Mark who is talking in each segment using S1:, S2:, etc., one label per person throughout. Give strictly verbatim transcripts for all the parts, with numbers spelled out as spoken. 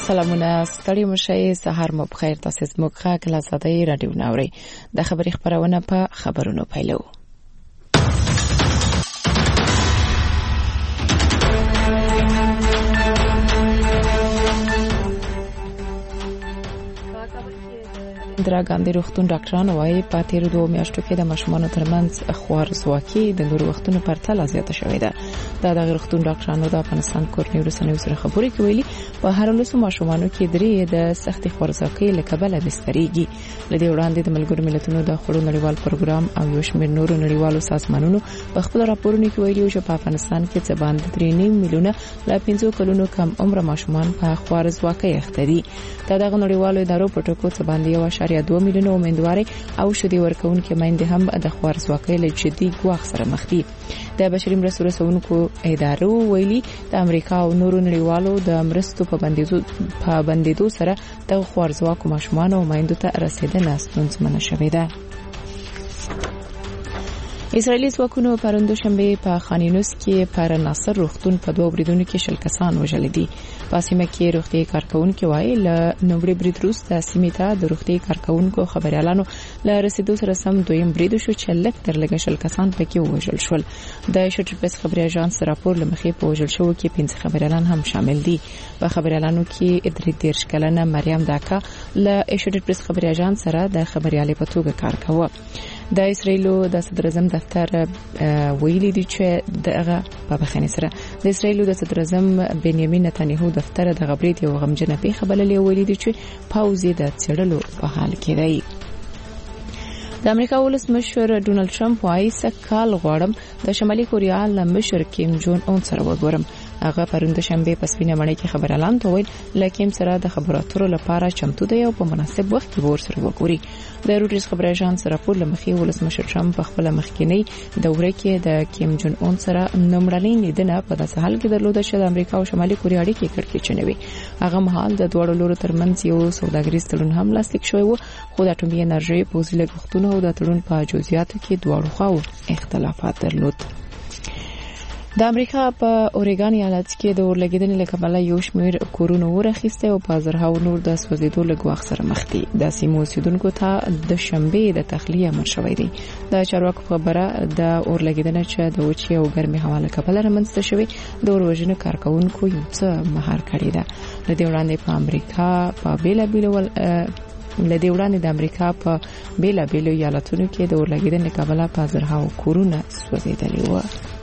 S1: سلامونه ستړي مشي سحر مو بخیر تاسو زموږ خاک لاسدای رادیو ناوړي د خبري خبرونه په خبرونو پیلو. اندرا ګاندی روغتون ډاکټرانو وايي په تیر دوه میاشتو کې د ماشومانو ترمنځ خوارزواکي د نورو وختونو پرتله زیاته شوې ده. دا د روغتون ډاکټرانو د افغانستان کورنۍ رسنیو سره خبرې کوي په هر لسو ماشومانو کې درې د سختي خوارزواکي له کبله بستريږي. لدې وړاندې د ملګرو ملتونو د خړو نړیوال پروګرام او یو شمېر نورو نړیوالو سازمانونو په خپل راپورونو کې ویلي چې په افغانستان کې څه باندې درې نیم میلیونه لا پنځه کلونو کم عمر ماشومان په خوارزواکي اخته دي. دا د نړیوالو ادارو په ټکو څه باندې یو اشاریه دوه میلیونه امیندواري او شدي ورکوونکې میندې هم د خوارزواکۍ له جدي ګواښ سره مخ دي. د بشري مرستو رسونکو ادارو ویلي د امریکا او نورو نړیوالو د مرستو په بندیدو په بندیدو سره د خوارزواکو ماشومان او میندو ته رسیدنه ستونزمنه شوې ده. اسرائیلي ځواکونو پروند شنبه په خان یونس کې پر ناصر روغتون په دوه بریدونو کې شل کسان وژل دي. په سیمه کې روغتي کارکونکو وايي ل نوموړي برید وروسته سیمه ته د روغتي کارکونکو خبريالانو ل رسیدو سره سم دویم برید شو چې لک تر لګ شل کسان پکې وژل شول. د شټرپس خبري اژانس راپور لمخې په وژل شو کې پنځه خبريالان هم شامل دي. په خبريالانو کې ادري دیرش کلنه مریم داکا ل شټرپس خبري اژانس سره د خبريالي په توګه کار کاوه. د اسرائیلو د صدر اعظم دفتر ویلي دی چې دغه په بخښنې سره د اسرائیلو د صدر اعظم بنیامین نتانیاهو دفتر د غبرګ یو غمجنه پیښه بللې ویلي دی چې پاوزي د چړلو په حال کې دی. د امریکا ولسمشر ډونالد ټرمپ وايي سکهال غواړم د شمالي کوریا له مشر کیم جون اون سره وګورم. هغه پروند شنبه په سپینه مړی کې خبر اعلان تویل لکه سره د خبرو اترو لپاره چمتو دی او په مناسب وخت کې ور سره وګوري. د روټرز خبري اژانس راپور لمخې ولسمشر ټرمپ په خپل مخکینی دوره کې د کیم جون اون سره نمړلې لیدنه په داسې حال کې درلوده چې د امریکا او شمالي کوریا اړیکې کړکېچنوي. هغه مهال د دوه لورو ترمنځ یو سوداګریز تړون هم لاسلیک شوی و، خو د اټومي انرژي په وسیله غوښتنو او د تړون په جزئیاتو کې دواړو خواو اختلافات درلود. د امریکا په اوريګان ایالت کې د اورلګیدنې له کبله یو شمېر کورونه ورخیسته او په زرهاو نور د سوځیدو له ګواښ سره مخ دي. د سیمو اوسیدونکو ته د شنبه د تخلیه امر شوی دی. د چارواکو خبره د اورلګیدنې چې د وچې او ګرمي هوا له کبله رامنځته شوی د اوروژن کارکونکو یو څه مهار کړی ده. د دې وړاندې په امریکا په بیلا بیل ول لدې وړاندې د امریکا په بیلا بیل ایالتونو کې د اورلګیدنې له کبله په زرهاو کورونه سوځیدلي و.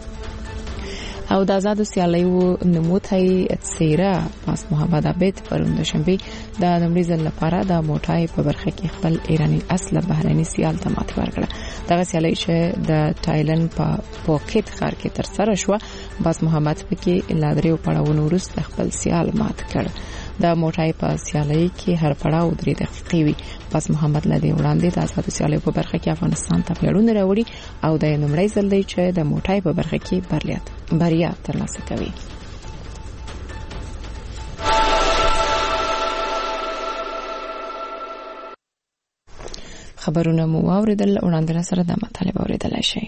S1: او د آزاد سیالیو نموتای څیره پاس محمد عبید پروند شنبه د نمړي ځل لپاره د موټای په برخه کې خپل ایرانی اصله بهرني سیال ته ماتې ورکړه. دغه سیالي چې د تایلند په پوکټ ښار کې تر سره شو، باز محمد پکې لادریو پړاوونو وروسته خپل سیال مات کړ. د موټای په سیالي کې هر پړاو درې دقیقې وي. باز محمد لدی وړاندې د آزاد سیالیو په برخه کې افغانستان ته پیړونه راوړي او د نمړي ځل دی چې د موټای په برخه کې برلیات بریا ترلاسه کوي. خبرونه مو اوریدل، وړاندې سره د مطالبه اوریدل شي.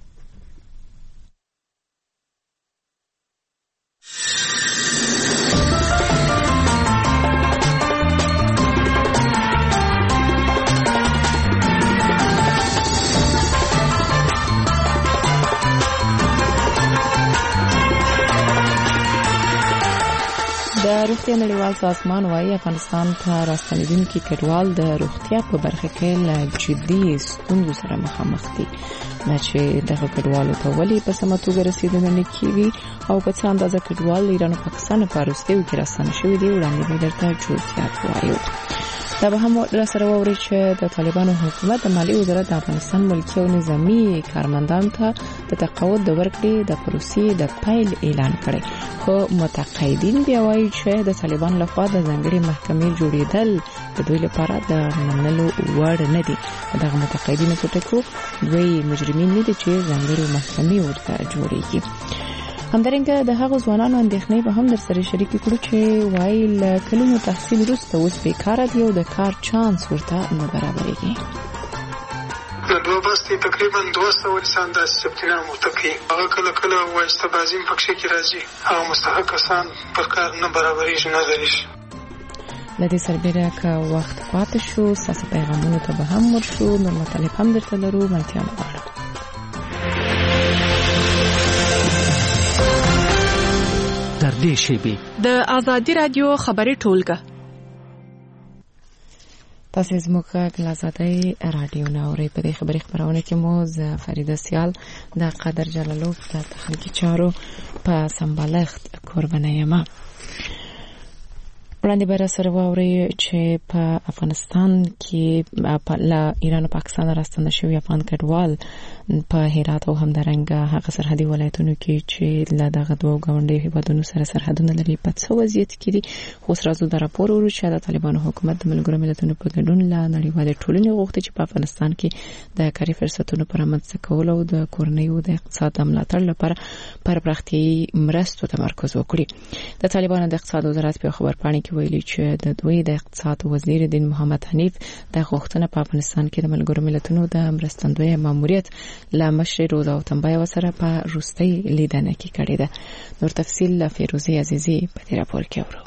S1: د روغتیا نړیوال سازمان وايي افغانستان ته راستنیدونکي کډوال د روغتیا په برخه کې له جدي ستونزو سره مخامخ دي. نه چې دغه کډوالو ته ولې په سمه توګه رسیدنه نه کیږي او په څه اندازه کډوال ایران او پاکستان په وروستیو کې راستنه شوي دي، وړاندې به درته جزئیات وایو. دا به هم را سره ووري چې د طالبانو حکومت د مالی وزارت د افغانستان ملکی او نظامی کارمندان ته د تقاعد د ورکړې د پروسې د پیل اعلان کړی، خو متقاعدین بیا وایي چې د طالبان لخوا د ځانګړي محکمې جوړېدل د دوی لپاره د منلو وړ نه دي. دغه متقاعدینو په ټکو دوی مجرمین نه دي چې ځانګړي محکمې ورته جوړېږي. همدارنګه د هغو ځوانانو اندېښنې به هم در سره شریکې کړو چې وایي له کلونو تحصیل وروسته اوس بیکاره دي او د کار چانس ورته نه برابرېږي.
S2: د دوه بستې تقریبا دوه سوه انسان داسې ثبتنام ورته کوي. هغه کله کله وایسته بازي هم پکښې کې راځي. هغه مستحق کسان پر کار نه برابرېږي، نه درېږي.
S1: لدې سربېره که وخت پاتې شو ستاسو پیغامونو ته به هم ورشو. نور مطالب هم درته لرو. ملتیا مو غواړو.
S3: در دې شیبې
S4: د آزادي رادیو خبري ټولګه
S1: تاسو زموږ د آزادۍ رادیو ناوړي په دې خبري خبرونه کې مو ز فریده سیال د قدر جلالو د تخنیکی چارو په سمبالښت قربانه یم. وړاندې به سره واوري چې په افغانستان کې له ایران او پاکستان راستنه شوی افغان کډوال په هرات او همدارنګه هغه سرحدي ولایتونو کې چې له دغه دوه غونډې هیوادونو سره سرحدونه لري په څه وضعیت کې دي. خو سرازو د راپور ورو چې د طالبانو حکومت د ملګرو ملتونو په ګډون له نړیوالې ټولنې غوښتي چې په افغانستان کې د کاري فرصتونو پر رامنځته کولو او د کورنیو د اقتصاد د ملاتړ لپاره پر پراختیایي مرستو تمرکز وکړي. د طالبانو د اقتصاد وزارت په خبرپاڼه کې ویلي چې د دوی د اقتصاد وزیر دین محمد حنیف د غوښتنه په افغانستان کې د ملګرو ملتونو د مرستندوی ماموریت لا مشر روزا او تنبیه سره په روستي لیدنه کې کړی ده. نور تفصیل له فیروزی عزیزی په دې راپور کې اورو.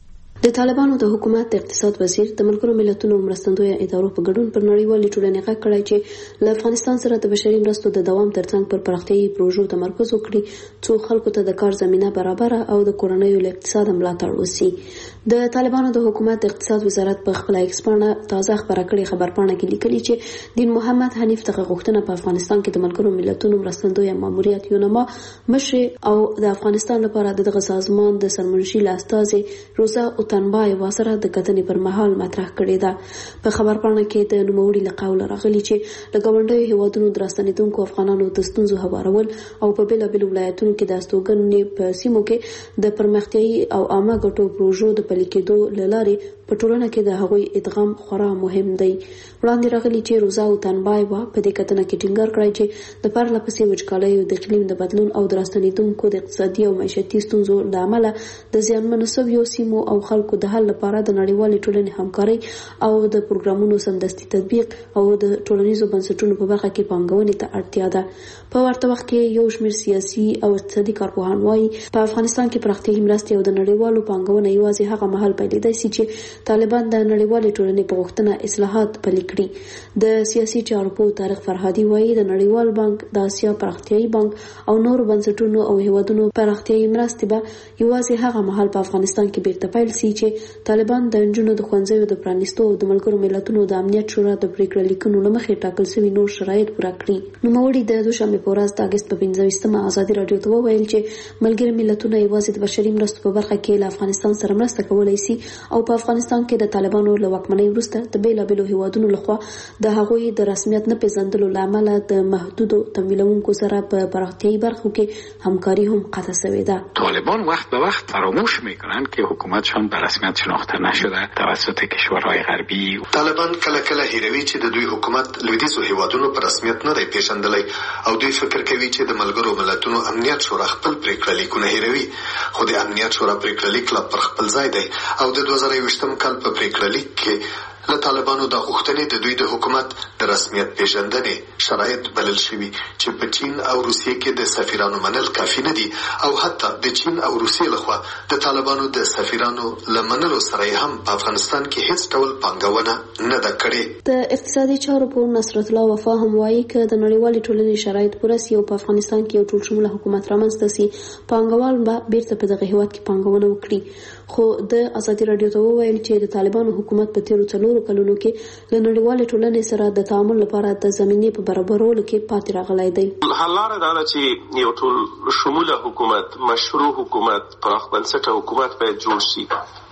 S5: د طالبانو د حکومت د اقتصاد وزیر د ملګرو ملتونو مرستندوی ادارو په ګډون پر نړیوالې ټولنې غږ کړی چې له افغانستان سره د بشري مرستو د دوام ترڅنګ پر پراختیایي پروژو تمرکز وکړي څو خلکو ته د کار زمينه برابر او د کورنیو له اقتصاد ملاتړ وشي. د طالبانو د حکومت د اقتصاد وزارت په خپل ایکسپانه تازه خبره کړې خبرپاڼه کې لیکلي چې دین محمد حنیف ته غوښتنه په افغانستان کې د ملګرو ملتونو مرستندوی ماموریت یونما مشر او د افغانستان لپاره دغه سازمان د سرمنشي لاستازي روزا او تنبیه واسره د کتنې پر مهال مطرح کړې ده. په خبرپاڼه کې د نوموړي له قوله راغلي چې د ګاونډیو هیوادونو دراستنیدونکو افغانانو د ستونزو هوارول او په بیلابیلو ولایتونو کې د استوګنې په سیمو کې د پرمختیایي او عامه ګټو پروژو د پلي کېدو له لارې په ټولنه کې د هغوی ادغام خورا مهم دی. وړاندې راغلي چې روزا او تنبیه په دې کتنه کې ټینګار کړی چې د پرله پسې وچکالۍ او د اقلیم د بدلون او دراستنیدونکو د اقتصادي او معیشتي ستونزو له امله د زیانمنو شویو سیمو او خلکو د حل لپاره د نړیوالې ټولنې همکاري او د پروګرامونو سمدستي تطبیق او د ټولنیزو بنسټونو په برخه کې پانګونې ته اړتیا ده. په ورته وخت کې یو شمېر سیاسي او اقتصادي کارپوهان وایي په افغانستان کې پراختیایي مرستې او د نړیوالو پانګونه یوازې هغه مهال پیلېدای شي چې طالبان د نړیوالې ټولنې په غوښتنه اصلاحات پلي کړي. د سیاسي چارو په طارق فرهادي وایي د نړیوال بانک د آسیا پراختیایي بانک او نور بنسټونو او هیوادونو پراختیایي مرستې به یوازې هغه مهال په افغانستان کې بیرته پیل شي چې طالبان د نجونو د ښوونځیو د پرانیستو او د ملګرو ملتونو د امنیت شورا د پریکړه لیکونو له مخې ټاکل شوي نور شرایط پوره کړي. نوموړي د دوشنبه په ورځ د اگست په پنځه ویشتمه آزادي رادیو ته وویل چې ملګري ملتونه یوازې د بشري مرستو په برخه کې له افغانستان سره مرسته کولای شي او په افغانستان کې د طالبانو له واکمنۍ وروسته د بیلابیلو هیوادونو لخوا د هغوی د رسمیت نه پیژندلو له امله د محدودو تمویلونکو سره په پراختیایي برخو کې همکاري هم قطع شوې ده.
S6: طالبان وقت به وقت فراموش میکنند که حکومتشان به رسمیت شناخته نشده توسط کشورهای غربی.
S7: طالبان کله کله هیروي چې د دوی حکومت لویدیځو هیوادونو په رسمیت نه دی پیژندلی او دوی فکر کوي چې د ملګرو ملتونو امنیت شورا خپل پریکړه لیکونه هیروي. خو د امنیت شورا پریکړه لیک لا پر خپل ځای دی او د دوه زره یوویشتم کال په پریکړه لیک کې له طالبانو د غوښتنې د دوی د حکومت د رسمیت پیژندنې شرایط بلل شوي چې په چین او روسیې کې د سفیرانو منل کافي نه دي او حتی د چین او روسیې لخوا د طالبانو د سفیرانو له منلو سره هم په افغانستان کې هیڅ ډول پانګونه نه ده کړې.
S5: د اقتصادي چارو په نصرت الله وفا هم وایي چې د نړیوالې ټولنې شرایط پوره سي او په افغانستان کې یو ټول شموله حکومت رامنځته سي پانګوال به بیرته په دغه هیواد کې پانګونه وکړي. خو د آزادي رادیو ته وویل چې د طالبانو حکومت په تیرو څلورو کلونو کې له نړیوالې ټولنې سره د تعامل لپاره د زمینې په برابرولو کې پاتې راغلی دی.
S8: حل لاره دا ده چې یو ټول شموله حکومت، مشروع حکومت، پراخ بنسټه حکومت باید جوړ شي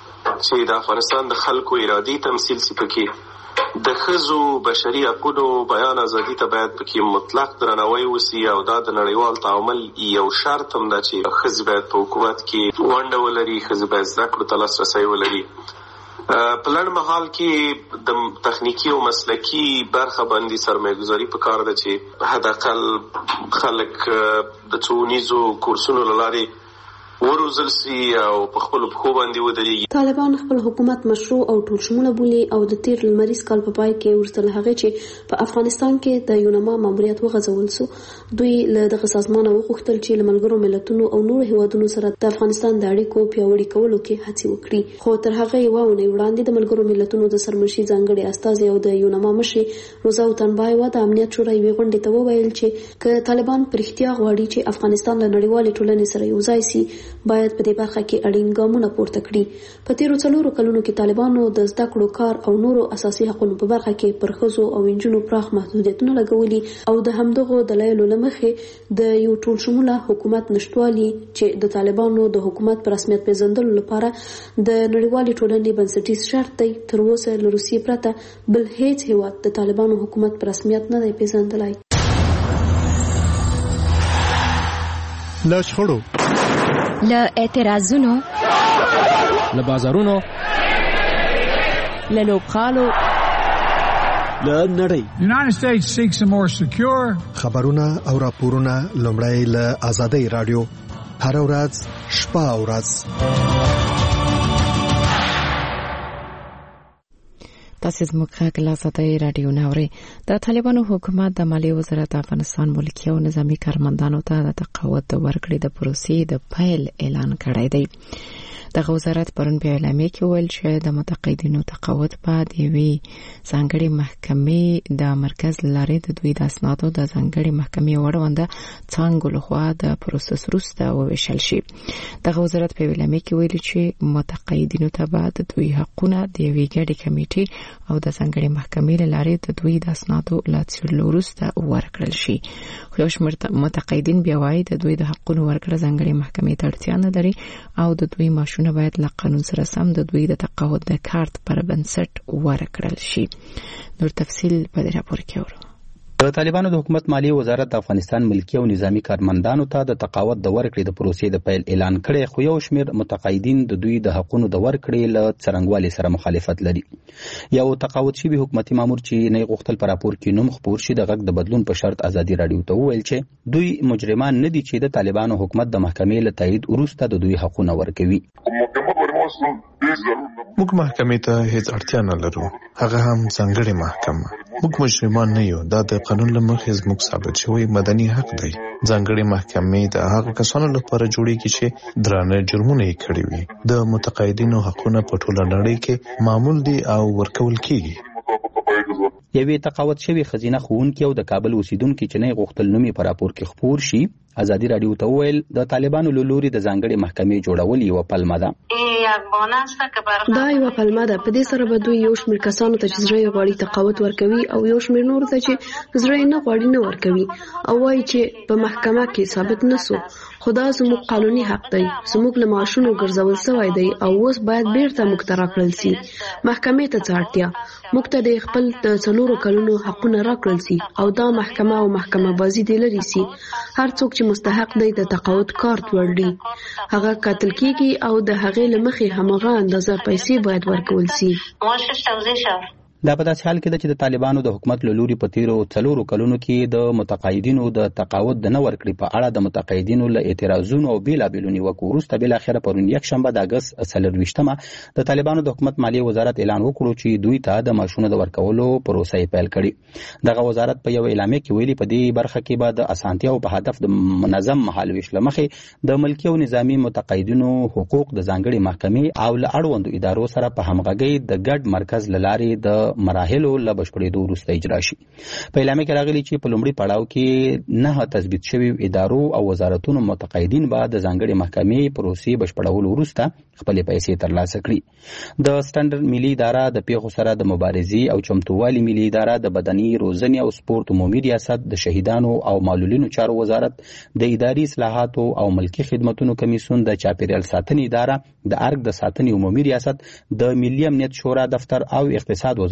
S8: چې د افغانستان د خلکو ارادي تمثیل شي. پکې د ښځو بشري حقونو بیان ازادي ته باید پکې مطلق درناوی وسي او دا د نړیوال تعامل یو شرط هم ده چې ښځې باید په حکومت کې ونډه ولري، ښځې باید زده کړو ته لاسرسی ولري. په لنډ مهال کې د تخنیکی او مسلکی برخه باندې سرمایه‌ګذاري پکار ده چې حداقل خلک د څونیزو کورسونو لاري وروزل سي او په خپل پخو باندې ودرېږي.
S5: طالبان خپل حکومت مشروع او ټول شموله بولي او د تیر لمریز کال په پای کې ورسره هغه چې په افغانستان کې د یونما ماموریت وغځول سو، دوی له دغه سازمان وغوښتل چې له ملګرو ملتونو او نورو هیوادونو سره د افغانستان د اړیکو پیاوړي کولو کې هڅې وکړي. خو تر هغه یو ونه وړاندې د ملګرو ملتونو د سرمشي ځانګړي استازي او د یونما مشر روزا تنبایوا د امنیت شورا یوې غونډې ته وویل چې که طالبان پر اختیار غواړي چې افغانستان له نړیوالې ټولنې سره یوځای سي، باید په دې برخه کې اړین ګامونه پورته کړي. په تیرو څلورو کلونو کې طالبانو د زده کړو، کار او نورو اساسي حقوقو په برخه کې پر ښځو او نجونو پراخ محدودیتونه لګولي او د همدغو دلایلو له مخې د یو ټول شموله حکومت نشټوالي چې د طالبانو د حکومت پر رسمیت پیژندلو لپاره د نړیوالې ټولنې بنسټیز شرط دی، تر اوسه له روسیې پرته بل هیڅ هیواد د طالبانو حکومت پر رسمیت نه دی پیژندلی.
S9: له شخړو،
S10: له اعتراضونو،
S3: له بازارونو،
S1: له لوبخالو،
S3: له نړۍ.
S11: United States seeks a more secure
S9: خبرونه او راپورونه لومړی له آزادۍ رادیو هر ورځ شپه او ورځ.
S1: تاسو زموږ غږ له آزادۍ رادیو ناوړي. د طالبانو حکومت د مالیې وزارت افغانستان ملکي او نظامی کارمندانو ته د تقاعد د ورکړې د پروسې د پیل اعلان کړی دی. دغه وزارت پرون په اعلامیه کې ویل چې د متقاعدینو تقاعد په د یوې ځانګړې محکمې د مرکز لارې د دوی د اسنادو د ځانګړې محکمې وړاندې څنګه لخوا د پروسس وروسته وویشل شي. دغه وزارت په اعلامیه کې ویل چې متقاعدینو ته به د دوی حقونه د یوې ګډې کمیټې او د ځانګړې محکمې لارې د دوی د اسنادو له څېړلو وروسته ورکړل شي. خو یو شمېر متقاعدین بیا وایي د دوی د حقونو ورکړه ځانګړې محکمې ته اړتیا نه لري او د دوی معاشونه باید له قانون سره سم د دوی د تقاعد د کارت پر بنسټ ورکړل شي. نور تفصیل په دې راپور کې اورو.
S12: د طالبانو د حکومت مالیې وزارت د افغانستان ملکي او نظامی کارمندانو ته د تقاعد د ورکړې د پروسې د پیل اعلان کړي، خو یو شمېر متقاعدین د دوی د حقونو د ورکړې له څرنګوالي سره مخالفت لري. یو تقاعد شوی حکومتي مامور چې نه غوښتل پر راپور کې نوم خپور شي د غږ د بدلون په شرط ازادي رادیو ته وویل چې دوی مجرمان نه دي چې د طالبانو حکومت د محکمې له تایید وروسته د دوی حقونه ورکوي.
S13: موږ محکمې ته هیڅ اړتیا نه لرو، هغه هم ځانګړې محکمه. موږ مجرمان نه یو، دا د قانون له مخې زموږ ثابت شوی مدني حق دی. ځانګړې محکمې د هغه کسانو لپاره جوړیږي چې درانه جرمونه یې کړي وي. د متقاعدینو حقونه په ټوله نړۍ کې معمول دي او ورکول کیږي.
S12: یوې تقاعد شوی خزینه ښوونکي او د کابل اوسیدونکي چې نه غوښتل نوم یې په راپور کې خپور شي، ازادي رادیو ته وویل د طالبانو له لوري د ځانګړې محکمې جوړول یوه پلمه ده.
S5: دا یوه پلمه ده. په دې سره به دوی یو شمېر کسانو ته چې زړه یې غواړي تقاعد ورکوي او یو شمېر نورو ته چې زړه یې نه غواړي نه ورکوي او وایي چې په محکمه کې ثابت نه سو. خو دا زموږ قانوني حق دی، زموږ له معاشونو ګرځول سوی دی او اوس باید بیرته موږ ته راکړل سي. محکمې ته څه اړتیا؟ موږ ته د خپل د څلورو کلونو حقونه راکړل سي او دا محکمه او محکمه بازي دې لري سي. هر څوک چې مستحق دی د تقاعد کارت ورړي، هغه قتل کیږي او د هغې له مخې هماغه اندازه پیسې باید ورکول سي.
S12: دا په داسې حال کې ده چې د طالبانو د حکومت له لوري په تیرو څلورو کلونو کې د متقاعدینو د تقاعد د نه ورکړې په اړه د متقاعدینو له اعتراضونو او بېلابېلو نیوکو وروسته بالاخره پرون یکشنبه د اګست څلرویشتمه د طالبانو د حکومت مالیې وزارت اعلان وکړو چې دوی ته د معاشونو د ورکولو پروسه یې پیل کړې. دغه وزارت په یو اعلامیه کې ویلي په دې برخه کې به د اسانتیاو په هدف د منظم مهالویش له مخې د ملکي او نظامي متقاعدینو حقوق د ځانګړې محکمې او له اړوندو ادارو سره په همغږۍ د ګډ مرکز له لارې د مراحلو له بشپړېدو وروسته اجرا شي. په اعلامیه کې راغلي چې په لومړي پړاو کې نه تثبیت شوي ادارو او وزارتونو متقاعدین به د ځانګړې محکمې پروسې بشپړولو وروسته خپلې پیسې ترلاسه کړي. د سټنډرډ ملي اداره د پیښو سره د مبارزې او چمتووالي ملي اداره د بدني روزنې او سپورت عمومي ریاست د شهیدانو او معلولینو چارو وزارت د اداري اصلاحاتو او ملکي خدمتونو کمیسیون د چاپیریال ساتنې اداره د ارګ د ساتنې عمومي ریاست د ملي امنیت شورا دفتر او اقتصاد وزارت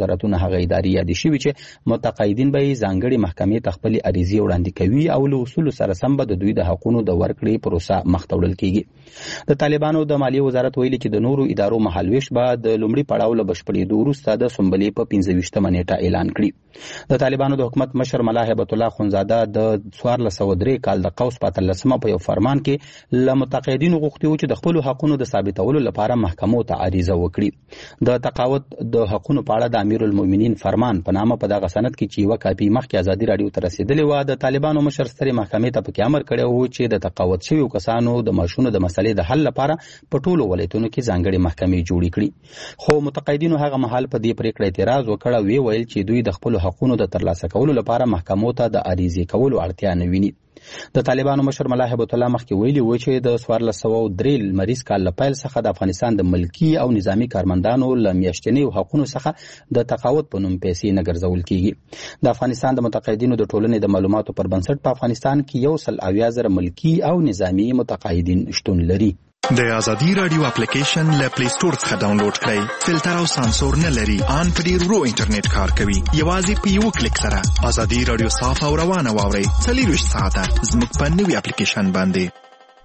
S12: وزارتونو هغه ادارې یادې شوي چې متقاعدین به ځانګړي محکمې ته خپلې عریضې وړاندې کوي او له اصولو سره سم به د دوی د حقونو د ورکړې پروسه مخ ته وړل کیږي. د طالبانو د مالیې وزارت ویلي چې د نورو ادارو مهالویش به د لومړي پړاو له بشپړېدو وروسته د سنبلې په پنځه ویشتمه نیټه اعلان کړي. د طالبانو د حکومت مشر ملا هیبت الله خونزاده د څوارلس سوه درې کال د قوس په اتلسمه په یو فرمان کې له متقاعدینو غوښتي و چې د خپلو حقونو د ثابتولو لپاره محکمو ته عریضه وکړي. د تقاعد د حقونو په اړه د امیرالمؤمنین فرمان په نامه په دغه سند کې چې یوه کاپي مخکې ازادي راډیو ته رسېدلې وه، د طالبانو مشر سترې محکمې ته پکې امر کړی و چې د تقاعد شویو کسانو د معاشونو د مسلې د حل لپاره په ټولو ولایتونو کې ځانګړې محکمې جوړې کړي. خو متقاعدینو هغه مهال په دې پریکړه اعتراض وکړ او ویې ویل چې دوی د خپلو حقونو د ترلاسه کولو لپاره محکمو ته د عریضې کولو اړتیا نه ویني. د طالبانو مشر ملا هیبت الله مخکې ویلي و چې د څوارلس سوه درې لمریز کال له پیل څخه د افغانستان د ملکي او نظامي کارمندانو له میاشتنیو حقونو څخه د تقاعد په نوم پیسې نه ګرځول کیږي. د افغانستان د متقاعدینو د ټولنې د معلوماتو پر بنسټ په افغانستان کې یو سل اویا زره ملکي او نظامي متقاعدین شتون لري.
S10: د ازادي رادیو اپلیکیشن له پلی سٹور څخه ډاونلوډ کړئ. فلټر او سانسور نه لري. ان په ډیر ورو انټرنیټ کار کوي. یوازې په یو کلیک سره ازادي رادیو صاف او روانه واورئ. څلورویشت ساعته زموږ په نوي اپلیکیشن باندې.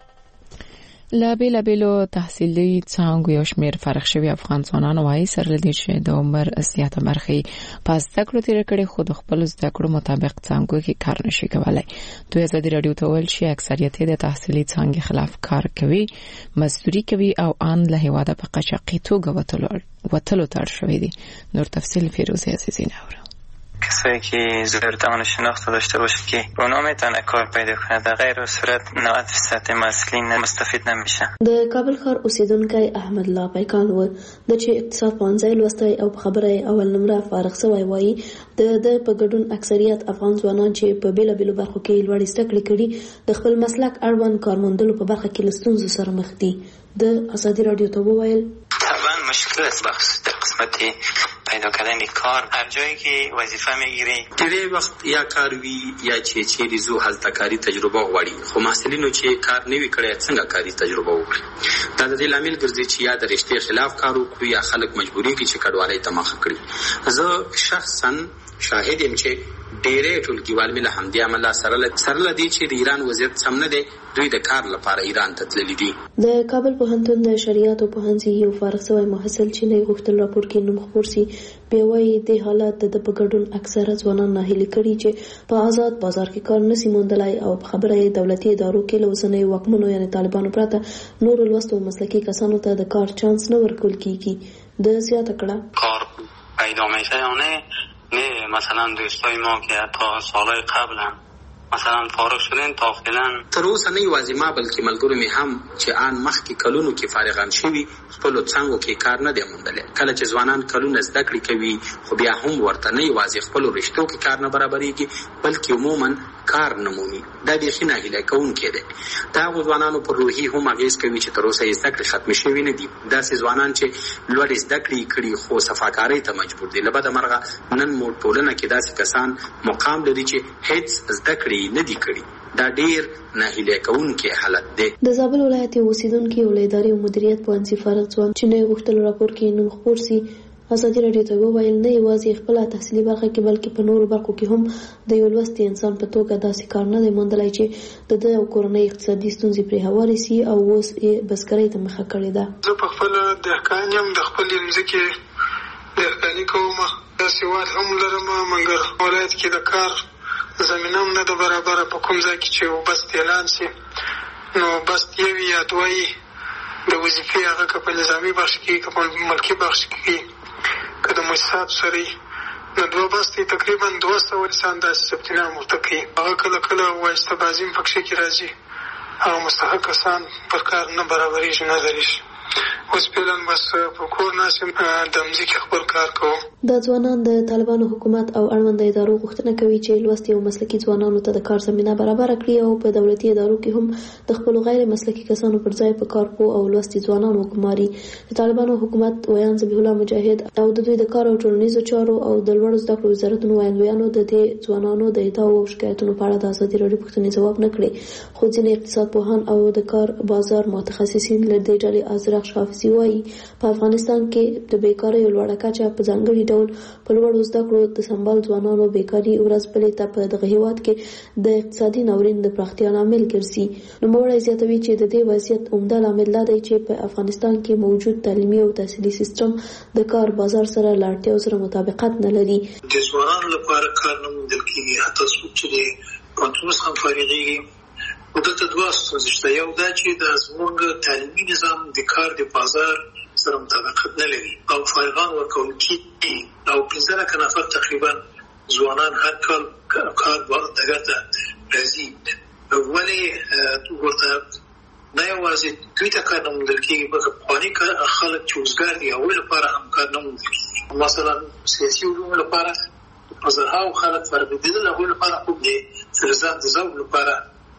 S1: له بېلابېلو تحصیلي څانګو یو شمېر فارغ شوي افغان ځوانان وایي سره له دې چې د عمر زیاته برخه یې په زده کړو تېره کړې خو د خپلو زده کړو مطابق څانګو کې کار نشي کولی. دوی ازادي راډیو ته وویل چې اکثریت یې د تحصیلي څانګې خلاف کار کوي، مزدوري کوي او ان له هېواده په قاچاقي توګه وتلو ته اړ شوي دي. نور تفصیل فیروزه عزیزی نوره.
S14: کسایی که ضرورتمند شناخت داشته باشه که اونا میتونه کار پیدا کنه، در غیر صورت نود درصد مسئولین مستفید نمیشن.
S5: د کابل ښار اوسیدونکی احمد الله پیکان و د چې اقتصاد پوهنځی لوستی او په خبره اول نمره فارغ سوی وایي د د په ګډون اکثریت افغان ځوانان چې په بیلابیلو برخو کې لوړې زده کړې کړي د خپل مسلک اړوند کار موندلو په برخه کې له ستونزو سره مخ دي. د ازادي راډیو ته وویل
S14: طبعا مشکل است بخش در قسمت پیدا کردن کار. هر جایی که وظیفه میگیری
S6: ډېری وخت یا کار وي یا چې چیرې زو هلته کاري تجربه غواړي، خو محصلینو چې کار نه وي کړی څنګه کاري تجربه وکړي. دا د دې لامل ګرځي چې یا د رشتې خلاف کار وکړي یا خلک مجبوري کړي چې کډوالۍ ته مخه کړي. زه شخصا شاهد یم چې ډېرې ټولګیوال مې له همدې امله سره له دې چې د ایران وضعیت سم نه دی دوی د کار لپاره ایران ته تللي دي.
S5: د کابل پوهنتون د شریعت پوهنځي یو فارغ شوی محصل چې نه غوښتل راپور کې نوم خپور سي بیا وایي د حالت د په ګډون اکثره ځوانان ناهیلي کړي چې په آزاد بازار کې کار نشي موندلای او په خبره یې دولتي ادارو کې له اوسنیو واکمنو یعنې طالبانو پرته نورو لوستو مسلکي کسانو ته د کار چانس نه ورکول کیږي. د زیاته کړه
S14: کار پیدا میشه یا نه نه مثلا دوستای ما که تا سالهای قبل هم مثلا فارغ شدن تا فعلا
S6: تر اوسه نه یوازې ما بلکې ملګرو مې هم چې آن مخکې کلونو کې فارغان شوي خپلو څانګو کې کار نه دی موندلی. کله چې ځوانان کلونه زده کړې کوي خو بیا هم ورته نه یوازې خپلو رشتو کې کار نه برابرېږي بلکې عموما کار نه مومي. دا بیخي ناهیلی کوونکی دی. د هغو ځوانانو پر روحي هم اغېز کوي چې تر اوسه یې زده کړې ختمې شوي نه دي. داسې ځوانان چې لوړې زده کړې کړي خو صفاکارۍ ته مجبور دي. له بده مرغه نن مو ټولنه کې داسې کسان مقام لري چې هیڅ زده کړې نه دي کړي. دا ډیر ناهیلی کوونکی حالت دی.
S5: د زابل ولایت اوسیدونکي ولې ادارې او مدیریت پوهنځي فارغ ځوان چې نه غوښتل راپور کې نوم خپور سي ازادي راډیو ته وویل نه یوازې خپل تحصیلي برخه کې بلکې په نورو برخو کې هم د یو لوستي انسان په توګه داسې کار نه دی موندلی چې د ده او کورنۍ اقتصادي ستونزې پرې هوارې سي او اوس یې بزګرۍ ته مخه کړې ده.
S2: زه په خپله دهقان یم، د خپلې مځکې دهقاني کوم، داسې وال هم لرم، مګر ولایت کې د کار زمینه هم نه ده برابره. په کوم ځای کې چې بست اعلان سي نو بست یو وي یا دوه وي د وظیفې هغه که په نظامي بخش کې که په ملکي بخش کې که د مؤسساتو سره وي نو دوه بستې تقریبا دوه سوه انسان داسې ثبت نام ورته کوي. هغه کله کله وایسته بازي هم پکښې کې راځي، هغه مستحق کسان پر کار نه برابرېږي نه درېږي. اوس فعلا بس په کور ناست یم، د مځکې خپل کار کوم.
S5: دا ځوانان د طالبانو حکومت او اړونده ادارو غوښتنه کوي چې لوستي او مسلکي ځوانانو ته د کار زمینه برابره کړي او په دولتي ادارو کې هم د خپلو غیر مسلکي کسانو پر ځای په کارپوه او لوستي ځوانانو وګماري. د طالبانو حکومت ویان ذبیح الله مجاهد او د دوی د کار او ټولنیزو چارو او د لوړو زده کړو وزارتونو ویاندویانو د دې ځوانانو د ادعاو او شکایتونو په اړه د ازادي راډیو پوښتنې ځواب نه کړي، خو ځینې اقتصاد پوهان او د کار بازار متخصصین له دې ډلې ازرق حافظ فارسي وایي په افغانستان کې د بیکارۍ لوړه کچه په ځانګړي ډول په لوړو زده کړو د سمبال ځوانانو بیکاري ورځ بلې ته په دغه هیواد کې د اقتصادي ناورین د پراختیا لامل ګرځي. نوموړی زیاتوي چې د دې وضعیت عمده لامل دا دی چې په افغانستان کې موجود تعلیمي او تحصیلي سیستم د کار بازار سره له اړتیاو سره مطابقت نه لري.
S2: د ځوانانو لپاره کار نه موندل کېږي، حتی څوک چې د پوهنتون څخه فارغېږي دلته دوه ستونزې شته. یو دا چې د زموږ تعلیمي نظام د کار د بازار سره مطابقت نه لري او فارغان ورکول کېږي او پنځه لکه نفر تقریبا ځوانان هر کال کار دغه ته راځي. ولې ورته نه یوازې دوی ته کار نه موندل کېږي بلکې پخواني خلک چې اوزګار دي هغوی لپاره هم کار نه موندل کېږي. مثلا سیاسي علومو لپاره په زرهاو خلک فارغېدل، هغوی لپاره خوب دی. فلزات د ذوق لپاره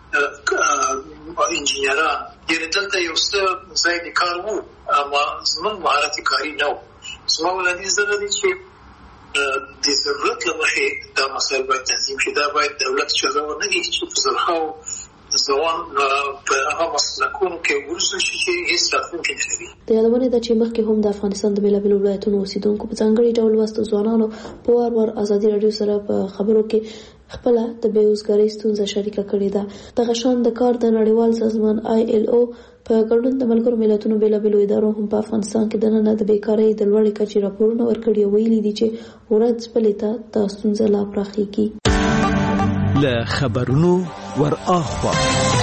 S2: انجینران، یعنې دلته یو څه ځای د کار وو اما زموږ مهارت کاري نه و. زما وړاندیز دا دی چې د ضرورت له مخې دا مسایل باید تنظیم شي. دا باید دولت اجازه ورنه کړي چې په زرهاو ځوان په هغه مسلکونو کې ورسول شي چې هېڅ راتلونکی نه لري.
S5: د یادونې ده چې مخکې هم د افغانستان د بېلابېلو ولایتونو اوسېدونکو په ځانګړي ډول وستو ځوانانو په وار وار ازادي راډیو سره په خبرو کې خپله د بېوزګارۍ ستونزه شریکه کړې ده. دغه شان د کار د نړیوال سازمان آی ایل او په ګډون د ملګرو ملتونو بېلابېلو ادارو هم په افغانستان کې دننه د بیکارۍ د لوړې کچې راپورونه ورکړي او ویلي دي چې ورځ بلې ته دا ستونزه لا پراخېږي.
S3: له خبرونو ور اخوا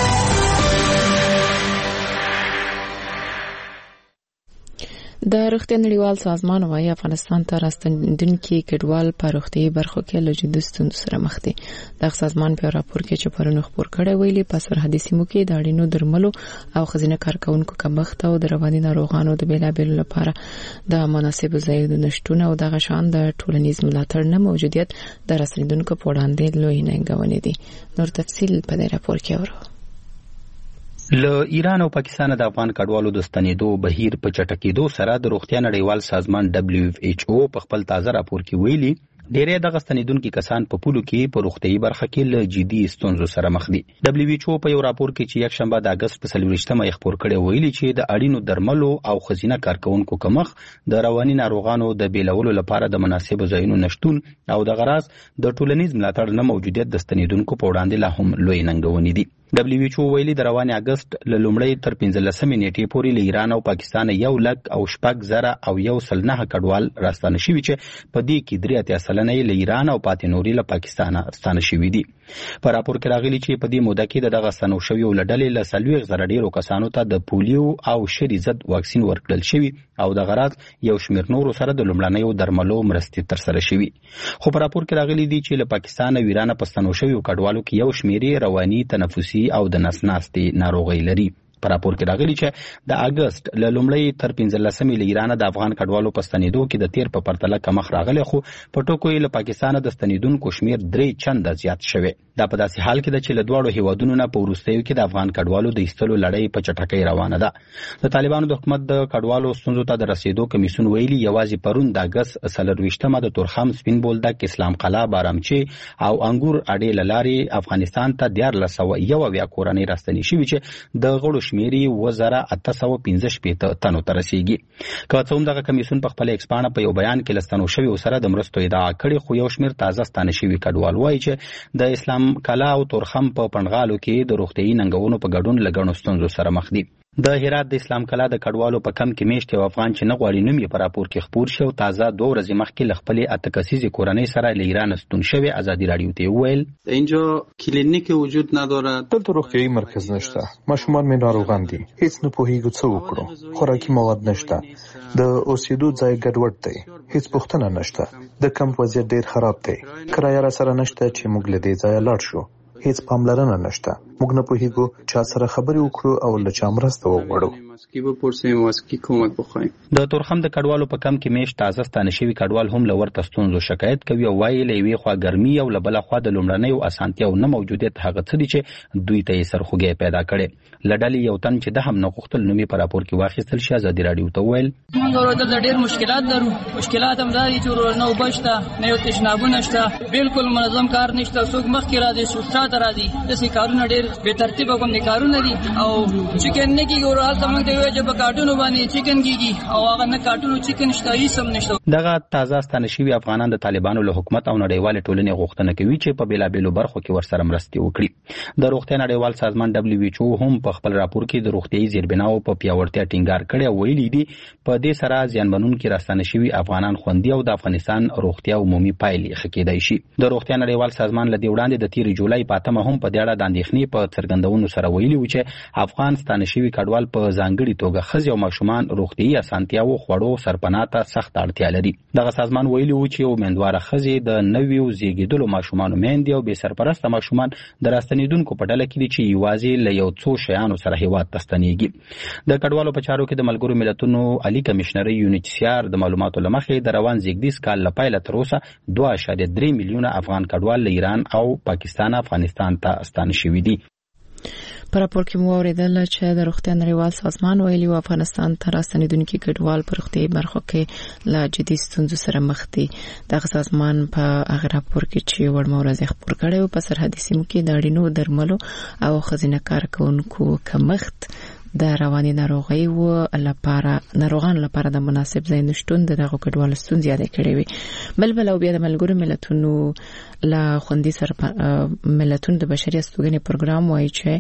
S1: د روغتیا نړیوال سازمان وايي افغانستان ته راستنیدونکي کډوال په روغتیايي برخو کې له جدي ستونزو سره مخ دي. دغه سازمان په راپور کې چې پرون خبر کړی ویلي په سرحدي سیمو کې د اړینو درملو او خزینه کارکونکو کمښت او د رواني ناروغانو د بیلابېلو لپاره د مناسبو ځایونو نشټون او دغه شان د ټولنیز ملاتړ نه موجودیت د راستنیدونکو په وړاندې لوی ننګونې دي. نور تفصیل په دې راپور کې اورو.
S12: له ایران او پاکستان د افغان کډوالو د ستنېدو بهیر په چټکېدو سره د روغتیا نړیوال سازمان دبليو ایچ او په خپل تازه راپور کې ویلي ډېری دغه ستنېدونکي کسان په پولو کې په روغتیايي برخه کې له جدي ستونزو سره مخ دي. دبليو ایچ او په یو راپور کې چې یک شنبه د اگست په څلوېښتمه یې خپور کړی ویلي چې د اړینو درملو او خزینه کارکونکو کمښت د رواني ناروغانو د بیلولو لپاره د مناسبو ځایونو نشتون او د غراض د ټولنیز ملاتړ نه موجودیت د ستنېدونکو په وړاندې لا هم لوی ننګونې دي. دبليو ایچ او ویلي د رواني اگست له لومړۍ تر پنځلسمې نیټې پورې له ایران او پاکستان یو لک او شپږ زره او یو سل نهه کډوال راستانه شوي چې په دې کې درې اتیا سلنه یې له ایران او پاتې نورې له پاکستانه ستانه شوي دي. په راپور کې راغلي چې په دې موده کې د دغه ستنو شویو له ډلې له څلوېښت زره ډېرو کسانو ته د پولیو او شري ضد واکسین ورکړل شوي او د غراض یو شمېر نورو سره د لومړنیو درملو مرستې ترسره شوي. خو په راپور کې راغلي دي چې له پاکستان او ایران په ستنو شویو کډوالو کې یو شمېر رواني، تنفسي او د نس ناستې ناروغۍ لري. په راپور کې راغلي چې د اگست له لومړۍ تر پنځلسمې له ایران د افغان کډوالو په ستنېدو کې د تیر په پرتله کمښت راغلی، خو په ټکو یې له پاکستان د ستنېدونکو شمېر درې چنده زیات شوی. دا په داسې حال کې ده چې له دواړو هیوادونو نه په وروستیو کې د افغان کډوالو د ایستلو لړۍ په چټکۍ روانه ده. د طالبانو د حکومت د کډوالو ستونزو ته د رسیدو کمیسیون ویلي یوازې پرون د اگست څلرویشتمه د تورخم، سپین بولدک، اسلام قلعه، بارامچی او انګور اډې له لارې افغانستان ته دیارلس سوه یو اویا کورنۍ راستنې شوي چې د غړو شمېر یې اووه زره اته سوه پنځه شپېته تنو ته رسیږي. که څه هم دغه کمیسیون په خپله ایکسپاڼه په یو بیان کې له ستنو شویو سره د مرستو ادعا کړې، خو یو شمېر تازه ستانه شوي کډوال وایي چې د اسلام کلا او تورخم په پنډغالو کې د روغتیايي ننګونو په ګډون له ګڼو ستونزو سره مخ دي. د هرات د اسلام کلا د کډوالو په کم کې میشت یو افغان چې نه غواړي نوم یې په راپور کې خپور شو تازه دوه ورځې مخکې له خپلې اته کسیزې کورنۍ سره له ایران ستون شوی. ازادي راډیو ته وویل
S15: اینجا کلینیک وجود ندارد،
S13: دلته روغتیايي مرکز نشته، ماشومان مې ناروغان دي، هیڅ نه پوهیږو څه وکړو، خوراکي مواد نشته، د اوسېدو ځای ګډوډ دی، هیڅ پوښتنه نشته، د کمپ وضعیت ډیر خراب دی، کرایه را سره نشته چې موږ له دې ځایه لاړ شو، هیڅ پاملرنه نشته، موږ نه پوهیږو چا سره خبرې وکړو او له چا مرسته وغواړو.
S12: د تورخم د کډوالو په کم کې میشت تازه ستانه شوي کډوال هم له ورته ستونزو شکایت کوي او وایي له یوې خوا ګرمي او له بله خوا د لومړنیو اسانتیاو نه موجودیت هغه څه دي چې دوی ته یې سرخوږی پیدا کړی. له ډلې یو تن چې ده هم نه غوښتل نوم یې په راپور کې واخیستل شي ازادي راډیو ته وویل
S16: موږ دلته ډېر مشکلات لرو. مشکلات هم دا دي چې نه اوبه شته، نه یو تشنابونه شته، بلکل منظم کار نشته، څوک مخکې راځي څوک شاته راځي، داسې کارونه ډېر به ترتیب کوم دي کارونه دي او چیکن نه کیږي ورال تمنګ دی چې په کارټونو باندې چیکن کیږي او هغه نه کارټونو چیکن شته هیڅ هم نشته.
S12: دغه تازه ستانشوي افغانان د طالبانو له حکومت او نړیوال ټولنې غوښتنه کوي چې په بیلابېلو برخو کې ورسره مرستې وکړي. د روغتیا نړیوال سازمان دبليو ایچ او هم په خپل راپور کې د روغتيایي زیربناو په پیاوړتیا ټینګار کړی او ویلي دي په دې سره زیانمنونکي راستانشوي افغانان خوندي او د افغانستان روغتیا عمومي پایلې ښه کېدای شي. د روغتیا نړیوال سازمان له دې وړاندې د تیر جولای په اتمه هم په دې اړه د اندېښنې په څرګندونو سره ویلي و چې افغان ستانشوي کډوال په ځانګړي توګه ښځې او ماشومان روغتيایي اسانتیاو خوړو سرپناه ته سخت اړتیا لري. دغه سازمان ویلي و چې امیندواره ښځې د نویو زیږیدلو ماشومانو میندې او بې سرپرسته ماشومان د راستنېدونکو په ډله کې دي چې یوازې له یو څو شیانو سره هیواد ته ستنېږي. د کډوالو په چارو کې د ملګرو ملتونو عالی کمشنري یونیچسیار د معلوماتو له مخې د روان زیږدیز کال له پیله تر اوسه دوه اعشاریه درې میلیونه افغان کډوال له ایران او پاکستان افغانستان ته ستانه شوي دي.
S1: په راپور کې مو اوریدل چې د روغتیا نړیوال سازمان ویلي و افغانستان ته راستنېدونکي کډوال په روغتیایي برخو کې له جدي ستونزو سره مخ دي. دغه سازمان په هغه راپور کې چې وړمه ورځ خپور کړی و په سرحدي سیمو کې د اړینو درملو او ښځینه کارکوونکو کمښت د رواني ناروغیو لپاره ناروغانو لپاره د مناسب ځای نشټون د دغه کډوالو ستونزې یادې کړې وي. بل بل او بیا د ملګرو ملتونو له خوندي سره ملتونو د بشري استوګنې پروګرام وایي چې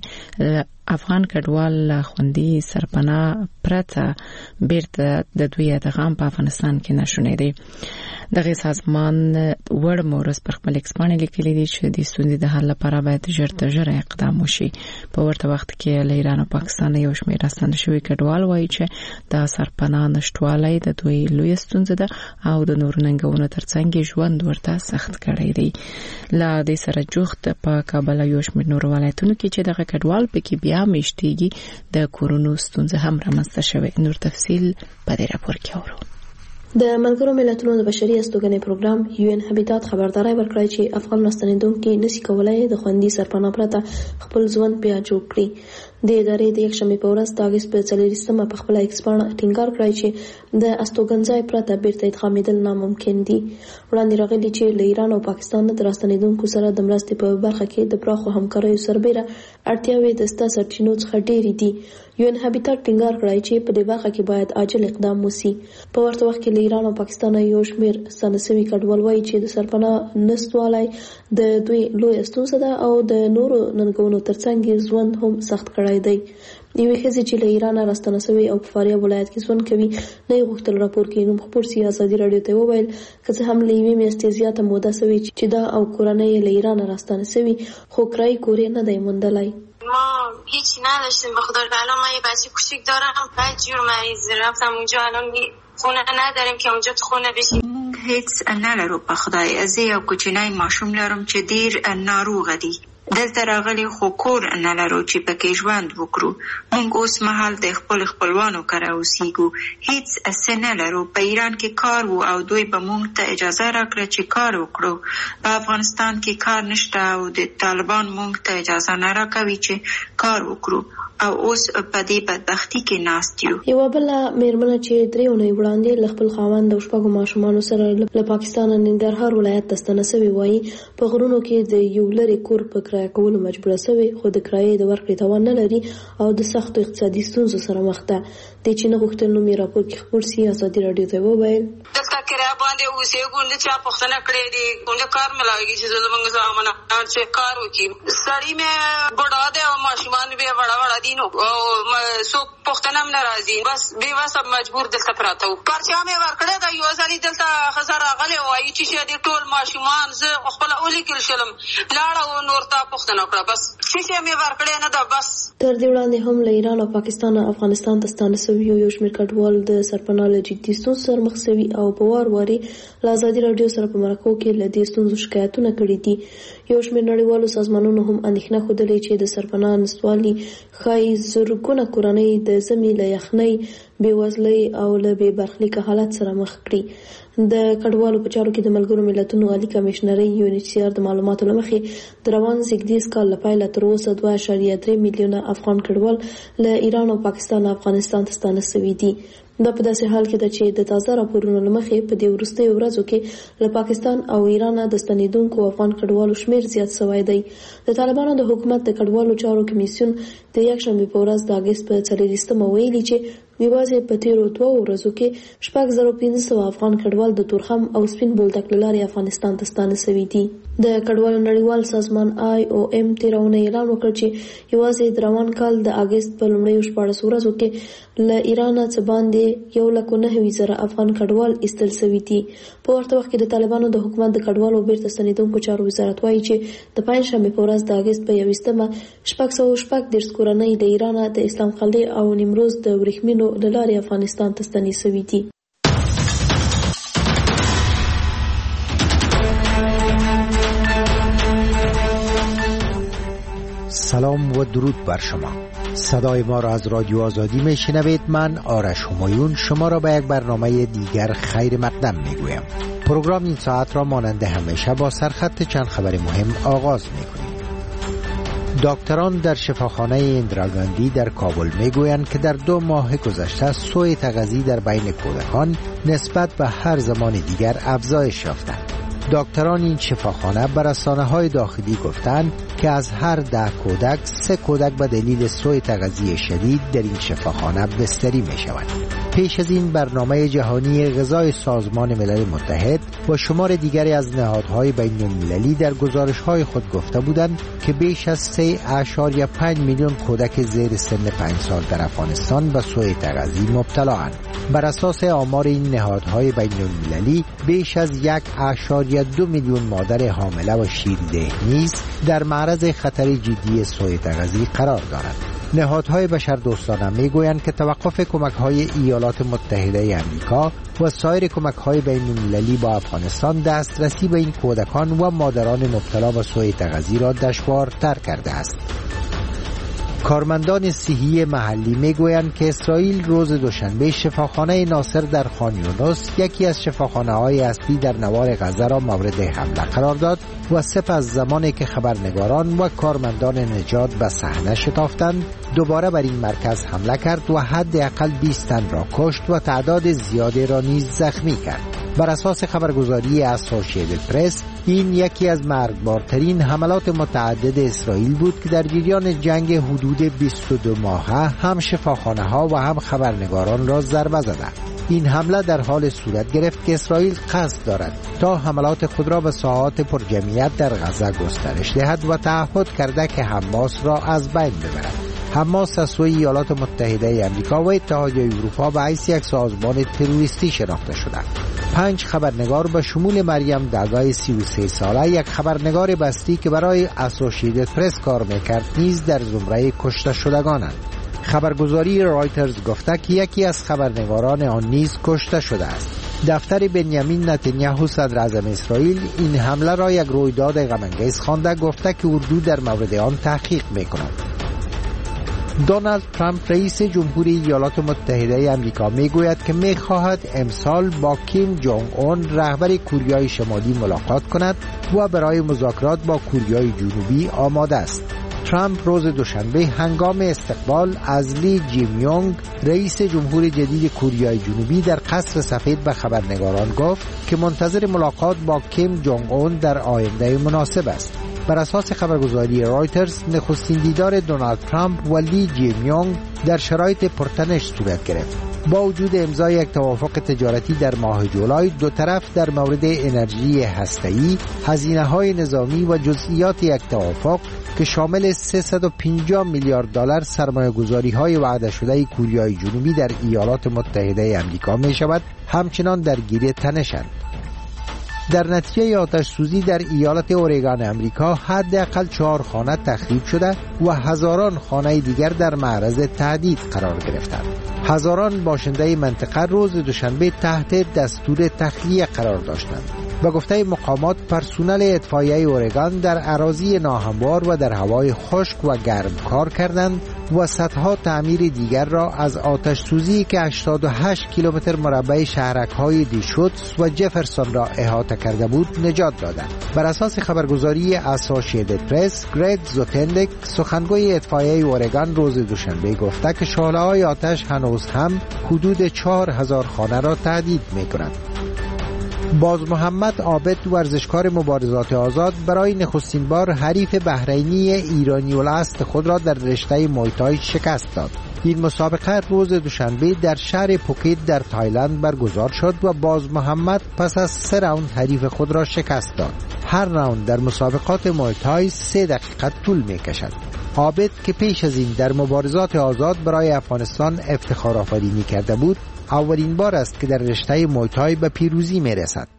S1: افغان کډوال خوندي سرپناه پرته بیرته د دوی ادغام په افغانستان کې نشونې دي. دغه سازمان وړ مورس پر خپل ایکسپانې لیکلي دي چې د ستونزې د حل لپاره باید ژر تر ژره اقدام وشي. په ورته وخت کې له ایران او پاکستان یو شمېر راستنه شوي کډوال وایي چې د سرپناه نشټوالی د دوی لویه ستونزه ده او د نورو ننګونو ترڅنګ ژوند ورته سخت کړی دی. له دې سره جوخت په کابل یو شمېر نور ولایتونو کې چې دغه کډوال پکې بیا میشتېږي د کورونو ستونزه هم رامنځته شوې. نور تفصیل په دې راپور کې اورو.
S5: د ملګرو ملتونو د بشري استوګنې پروګرام یو ان هابیټات خبرداري ورکړی چې افغان راستنېدونکي نشي کولای د خوندي سرپناه پرته خپل ژوند بیا جوړ کړي. د ادارې د یکشنبې په ورځ د اګست په څلورویشتمه په خپله ایکسپانه ټینګار کړی چې د استوګنځای پرته بیرته ادغامېدل ناممکن دي. وړاندې راغلي چې له ایران او پاکستان د راستنېدونکو سره د مرستې په برخه کې د پراخو همکاریو سربېره اړتیاوې د سته سرچینو څخه ډېرې دي. یو ان هابیټات ټینګار کړی چې په دې برخه کې باید عاجل اقدام وشي. په ورته وخت کې له ایران او پاکستان یو شمېر ستانه شوي کډوال وایي چې د سرپناه نشتوالی د دوی لویه ستونزه ده او د نورو ننګونو ترڅنګ ژوند هم سخت کړی دی. یوې ښځې چې له ایرانه راستنه شوې او په فاریاب ولایت کې ژوند کوي نه یې غوښتل راپور کې نوم خپور سي. ازادي راډیو ته وویل که څه هم له یوې میاشتې زیاته موده شوې چې دا او کورنۍ له ایرانه راستنه شوي خو کرایي کور یې نه دی موندلی.
S17: ما هیچی نداشتیم به خدا. الان من یه بچه کوچیک دارم، بعد جور مریض رفتم اونجا، الان خونه نداریم که اونجا تو خونه بشیم.
S18: هیڅ نه لرو په خدای. زه یو کوچنی ماشوم لرم چې ډیر ناروغ دی. دلته راغلي خو کور نه لرو چې پکې ژوند وکړو. موږ اوس مهال د خپل خپلوانو کره اوسېږو. هیڅ څه نه لرو. په ایران کې کار و او دوی به موږ ته اجازه راکړه چې کار وکړو. په افغانستان کې کار نشته او د طالبان موږ ته اجازه نه راکوي چې کار وکړو او اوس په دې بدبختي کې ناست یو.
S5: یوه بله مېرمنه چې درې اونۍ وړاندې له خپل خاوند او شپږو ماشومانو سره له پاکستان ننګرهار ولایت ته ستنه شوې وایي په غرونو کې د یو لرې کور په کرایه کولو مجبوره شوې خو د کرایې د ورکړې توان نه لري او د سختو اقتصادي ستونزو سره مخ ده. د چې نه غوښتل نوم یې راپور کې خپور سي. ازادي راډیو ته وویل
S17: دلته کرایه باندې اوسېږو نه چا پوښتنه کړې دي کومه کار ملاويږي چې زموږ زامنه چې کار وکړي. سړی مې بډا دی او ماشومان به وړا وړا دي نو سو پښتنه هم ناراضي بس به واسه مجبور دلته پراته و. پرچا مې ورکړه دا یو ځلې دلته خزر راغلی وایي چې شه دي ټول ماشومان زه خپل اولي کې شلم لاړه او نور تا پښتنه کړه بس چې مې ورکړه نه دا بس. تر دې وړاندې هم له ایران او پاکستان افغانستان ته ستانه شوي یو شمېر کډوال د سرپناه له جدي ستونزو سره مخ شوي او په وار واري له ازادي راډیو سره په مرکو کې له دې ستونزو شکایتونه کړي دي. یو شمېر نړیوالو سازمانونو هم اندېښنه ښودلې چې د سرپناه نشتوالي ښایي زرګونه کورنۍ د ژمي له یخنۍ بېوزلۍ او له بې برخلیکه حالت سره مخ کړي. د کډوالو په چارو کې د ملګرو ملتونو عالی کمشنري یونیچسیار د معلوماتو له مخې د روان زیږدیز کال له پیله تر اوسه دوه اعشاریه درې میلیونه افغان کډوال له ایران او پاکستان افغانستان ته ستانه شوي دي.
S5: دا په داسې حال کې ده چې د تازه راپورونو له مخې په دې وروستیو ورځو کې له پاکستان او ایران د ستنېدونکو افغان کډوالو شمېر زیات شوی دی. د طالبانو د حکومت د کډوالو چارو کمیسیون د یکشنبې په ورځ د اګست په څلرویشتمه ویلي چې یوازې په تیرو دوه ورځو کې شپږ زره پنځه سوه افغان کډوال د تورخم او سپین بولدک له لارې افغانستان ته ستانه شوي دي. د کډوالو نړیوال سازمان آی او ایم تېره اونۍ اعلان وکړ چې یوازې د روان کال د اګست په لومړیو شپاړسو ورځو کې له ایران څخه باندې یو لک او نهه زره افغان کډوال ایستل شوي دي. په ورته وخت کې د طالبانو د حکومت د کډوالو بیرته ستنېدونکو چارو وزارت وایي چې د پنجشنبې په ورځ د اګست په یوویشتمه شپږ سوه شپږ دېرش کورنۍ د ایران د اسلام قلعه او نیمروز د ورېښمینو له لارې افغانستان ته ستنې شوي دي.
S19: سلام و درود بر شما. صدای ما را از رادیو آزادی میشنوید. من آرش همایون شما را به یک برنامه دیگر خیر مقدم میگویم. پروگرام این ساعت را مانند همیشه با سرخط چند خبر مهم آغاز میکنیم. دکتران در شفاخانه اندراگاندی در کابل میگویند که در دو ماه گذشته سوء تغذیه در بین کودکان نسبت به هر زمان دیگر افزایش یافته. دکتران این شفاخانه بر رسانه‌های داخلی گفتند که از هر ده کودک سه کودک به دلیل سوء تغذیه شدید در این شفاخانه بستری می شوند. پیش از این برنامه جهانی غذای سازمان ملل متحد و شمار دیگری از نهادهای بین المللی در گزارش‌های خود گفته بودند که بیش از سه اشاریه پنج میلیون کودک زیر سن پنج سال در افغانستان به سوء تغذیه مبتلااند. بر اساس آمار این نهادهای بین المللی بیش از یک اشاریه دو میلیون مادر حامله و شیردهی نیز در معرض خطر جدی سوء تغذیه قرار دارند. نهادهای بشردوستانه میگویند که توقف کمک‌های ایالات متحده آمریکا و سایر کمک‌های بین‌المللی با افغانستان دسترسی به این کودکان و مادران مبتلا به سوء تغذیه را دشوارتر کرده است. کارمندان صحی محلی میگویند که اسرائیل روز دوشنبه شفاخانه ناصر در خان یونس، یکی از شفاخانه‌های اصلی در نوار غزه را مورد حمله قرار داد و سپس زمانی که خبرنگاران و کارمندان نجات به صحنه شتافتند دوباره بر این مرکز حمله کرد و حداقل بیست تن را کشت و تعداد زیادی را نیز زخمی کرد. بر اساس خبرگزاری اسوسییتد پرس این یکی از مرگبارترین حملات متعدد اسرائیل بود که در جریان جنگ حدود بیست و دو ماهه هم شفاخانه ها و هم خبرنگاران را ضربه زده. این حمله در حال صورت گرفت که اسرائیل قصد دارد تا حملات خود را به ساحات پرجمعیت در غزه گسترش دهد و تعهد کرده که حماس را از بین ببرد. حماس از سوی ایالات متحده آمریکا و اتحادیه اروپا به حیث یک سازمان تروریستی شناخته شده. پنج خبرنگار به شمول مریم دگای سی و سه ساله، یک خبرنگار بستی که برای اسوسییتد پرس کار میکرد نیز در زمره کشته شدگانند. خبرگزاری رایترز گفته که یکی از خبرنگاران آن نیز کشته شده است. دفتر بنیامین نتانیاهو صدر اعظم اسرائیل این حمله را یک رویداد غم‌انگیز خوانده، گفته که اردو در مورد آن تحقیق میکند. دونالد ترامپ رئیس جمهوری ایالات متحده آمریکا میگوید که میخواهد امسال با کیم جونگ اون رهبر کوریای شمالی ملاقات کند و برای مذاکرات با کوریای جنوبی آماده است. ترامپ روز دوشنبه هنگام استقبال از لی جیم یونگ رئیس جمهور جدید کوریای جنوبی در قصر سفید به خبرنگاران گفت که منتظر ملاقات با کیم جونگ اون در آینده مناسب است. بر اساس خبرگزاری رایترز نخستین دیدار دونالد ترامپ و لی جیم یونگ در شرایط پرتنش صورت گرفت. با وجود امضای یک توافق تجارتی در ماه جولای، دو طرف در مورد انرژی هسته‌ای، هزینه‌های نظامی و جزئیات یک توافق که شامل سیصد و پنجاه میلیارد دلار سرمایه‌گذاری‌های وعده شده کوریای جنوبی در ایالات متحده آمریکا می‌شود، همچنان درگیر تنشند. در نتیجه آتش سوزی در ایالت اورگان امریکا حداقل چهار خانه تخریب شده و هزاران خانه دیگر در معرض تهدید قرار گرفتند. هزاران باشنده منطقه روز دوشنبه تحت دستور تخلیه قرار داشتند. و گفته مقامات پرسنل اطفائیه اورگان در اراضی ناهموار و در هوای خشک و گرم کار کردند و صدها تعمیر دیگر را از آتش سوزی که هشتاد و هشت کیلومتر مربع شهرک‌های دیشوتس و جفرسون را احاطه کرده بود نجات دادند. بر اساس خبرگزاری اسوسییتد پرس، گرگ زوتندک سخنگوی اطفائیه اورگان روز دوشنبه گفته که شعله‌های آتش هنوز هم حدود چهار هزار خانه را تهدید می‌کند. باز محمد عابد ورزشکار مبارزات آزاد برای نخستین بار حریف بحرینی ایرانی الاصل خود را در رشته موی شکست داد. این مسابقه روز دوشنبه در شهر پوکیت در تایلند برگزار شد و باز محمد پس از سه راوند حریف خود را شکست داد. هر راوند در مسابقات موی تای سه دقیقه طول می کشد. عابد که پیش از این در مبارزات آزاد برای افغانستان افتخار آفرینی کرده بود، اولین بار است که در رشته موی تای به پیروزی می رسد.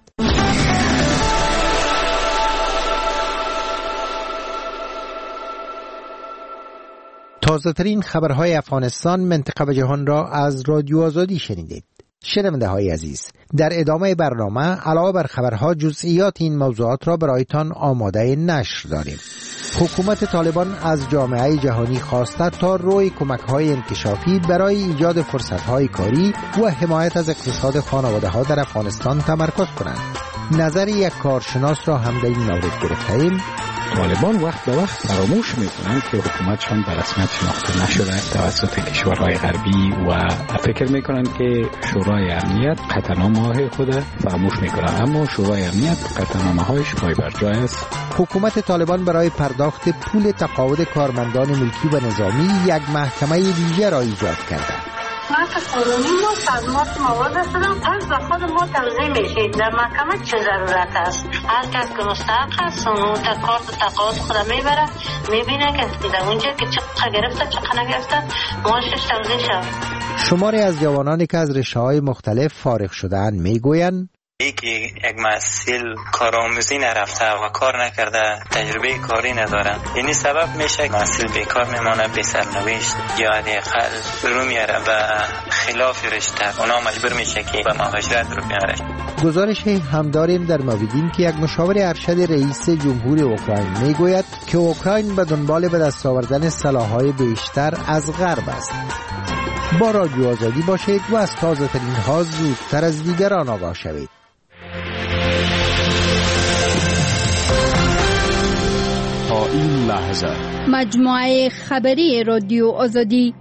S19: تازه ترین خبرهای افغانستان، منطقه و جهان را از رادیو آزادی شنیدید. شنونده های عزیز، در ادامه برنامه علاوه بر خبرها جزئیات این موضوعات را برایتان آماده نشر داریم. حکومت طالبان از جامعه جهانی خواسته تا روی کمک‌های انکشافی برای ایجاد فرصت‌های کاری و حمایت از اقتصاد خانواده‌ها در افغانستان تمرکز کنند. نظر یک کارشناس را هم در این مورد گرفته‌ایم.
S20: طالبان وقت به وقت فراموش میکنند که حکومتشان به رسمیت شناخته نشده توسط کشورهای غربی و فکر میکنند که شورای امنیت قطعنامه‌های خود فراموش میکنند، اما شورای امنیت قطعنامه‌هایش پای بر جای است.
S19: حکومت طالبان برای پرداخت پول تقاعد کارمندان ملکی و نظامی یک محکمه ویژه را ایجاد کرده.
S21: حکومت قانونی ما از ما مواد هستم از به خود ما توضیح میشید در محکمه چه ضرورت است. هر کس که مستحق است اون کارت تقاعد خود میبره میبینه که در اونجا که چقدر گرفته چقدر نگرفته معاشش توضیح شد.
S19: شماری از جوانانی که از رشته‌های مختلف فارغ شده‌اند میگویند
S14: یکی یک محصول کارآموزی نرفته و کار نکرده، تجربه کاری نداره، یعنی سبب میشه محصول بیکار میمونه، بی سرنوشت یا حداقل برو میاره به خلاف رشته، اونا مجبور میشه که به مهاجرت رو بیاره.
S19: گزارش هم داریم در مویدین که یک مشاور ارشد رئیس جمهور اوکراین میگوید که اوکراین به دنبال به دست آوردن سلاح‌های بیشتر از غرب است. با رادیو آزادی باشید و از تازه ترین ها زودتر از دیگران آگاه شوید.
S3: تا این لحظه
S22: مجموعه خبری رادیو آزادی.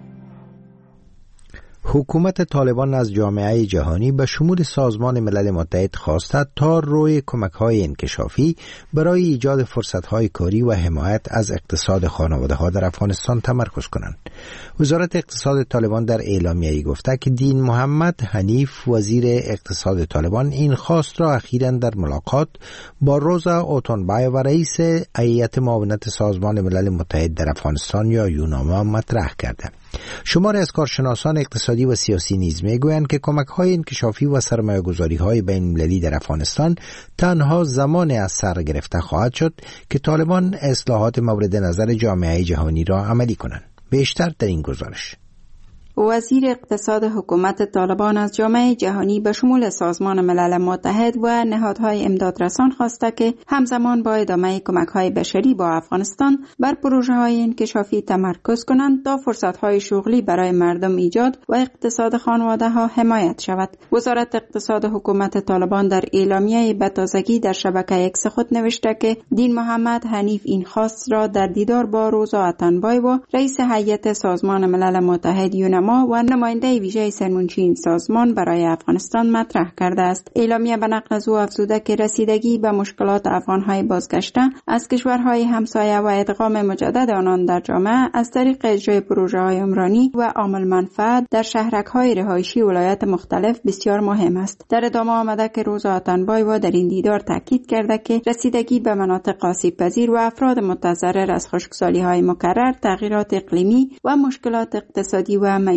S19: حکومت طالبان از جامعه جهانی به شمول سازمان ملل متحد خواسته تا روی کمک‌های انکشافی برای ایجاد فرصت‌های کاری و حمایت از اقتصاد خانواده‌ها در افغانستان تمرکز کنند. وزارت اقتصاد طالبان در اعلامیه‌ای گفته که دین محمد حنیف وزیر اقتصاد طالبان این خواست را اخیراً در ملاقات با روزا اوتونبای و رئیس هیئت معاونت سازمان ملل متحد در افغانستان یا یوناما مطرح کرده. شماری از کارشناسان اقتصادی و سیاسی نیز میگویند که کمک‌های انکشافی و سرمایه‌گذاری‌های بین‌المللی در افغانستان تنها زمان از سر گرفته خواهد شد که طالبان اصلاحات مورد نظر جامعه جهانی را عملی کنند. بیشتر در این گزارش.
S22: وزیر اقتصاد حکومت طالبان از جامعه جهانی به شمول سازمان ملل متحد و نهادهای امدادرسان خواسته که همزمان با ادامه کمک‌های بشری با افغانستان بر پروژه‌های انکشافی تمرکز کنند تا فرصت‌های شغلی برای مردم ایجاد و اقتصاد خانواده‌ها حمایت شود. وزارت اقتصاد حکومت طالبان در اعلامیه به تازگی در شبکه ایکس خود نوشته که دین محمد حنیف این خواست را در دیدار با روزا اتنبای و رئیس هیئت سازمان ملل متحد یوناما و نماینده ویژه سرمنشی این سازمان برای افغانستان مطرح کرده است. اعلامیه به نقل از او افزوده که رسیدگی به مشکلات افغانهای بازگشته از کشورهای همسایه و ادغام مجدد آنان در جامعه از طریق اجرای پروژه‌های عمرانی و عامل منفعت در شهرک‌های رهایشی ولایات مختلف بسیار مهم است. در ادامه آمده که روزا اتنبای و در این دیدار تاکید کرده که رسیدگی به مناطق آسیب پذیر و افراد متضرر از خشکسالی‌های مکرر، تغییرات اقلیمی و مشکلات اقتصادی و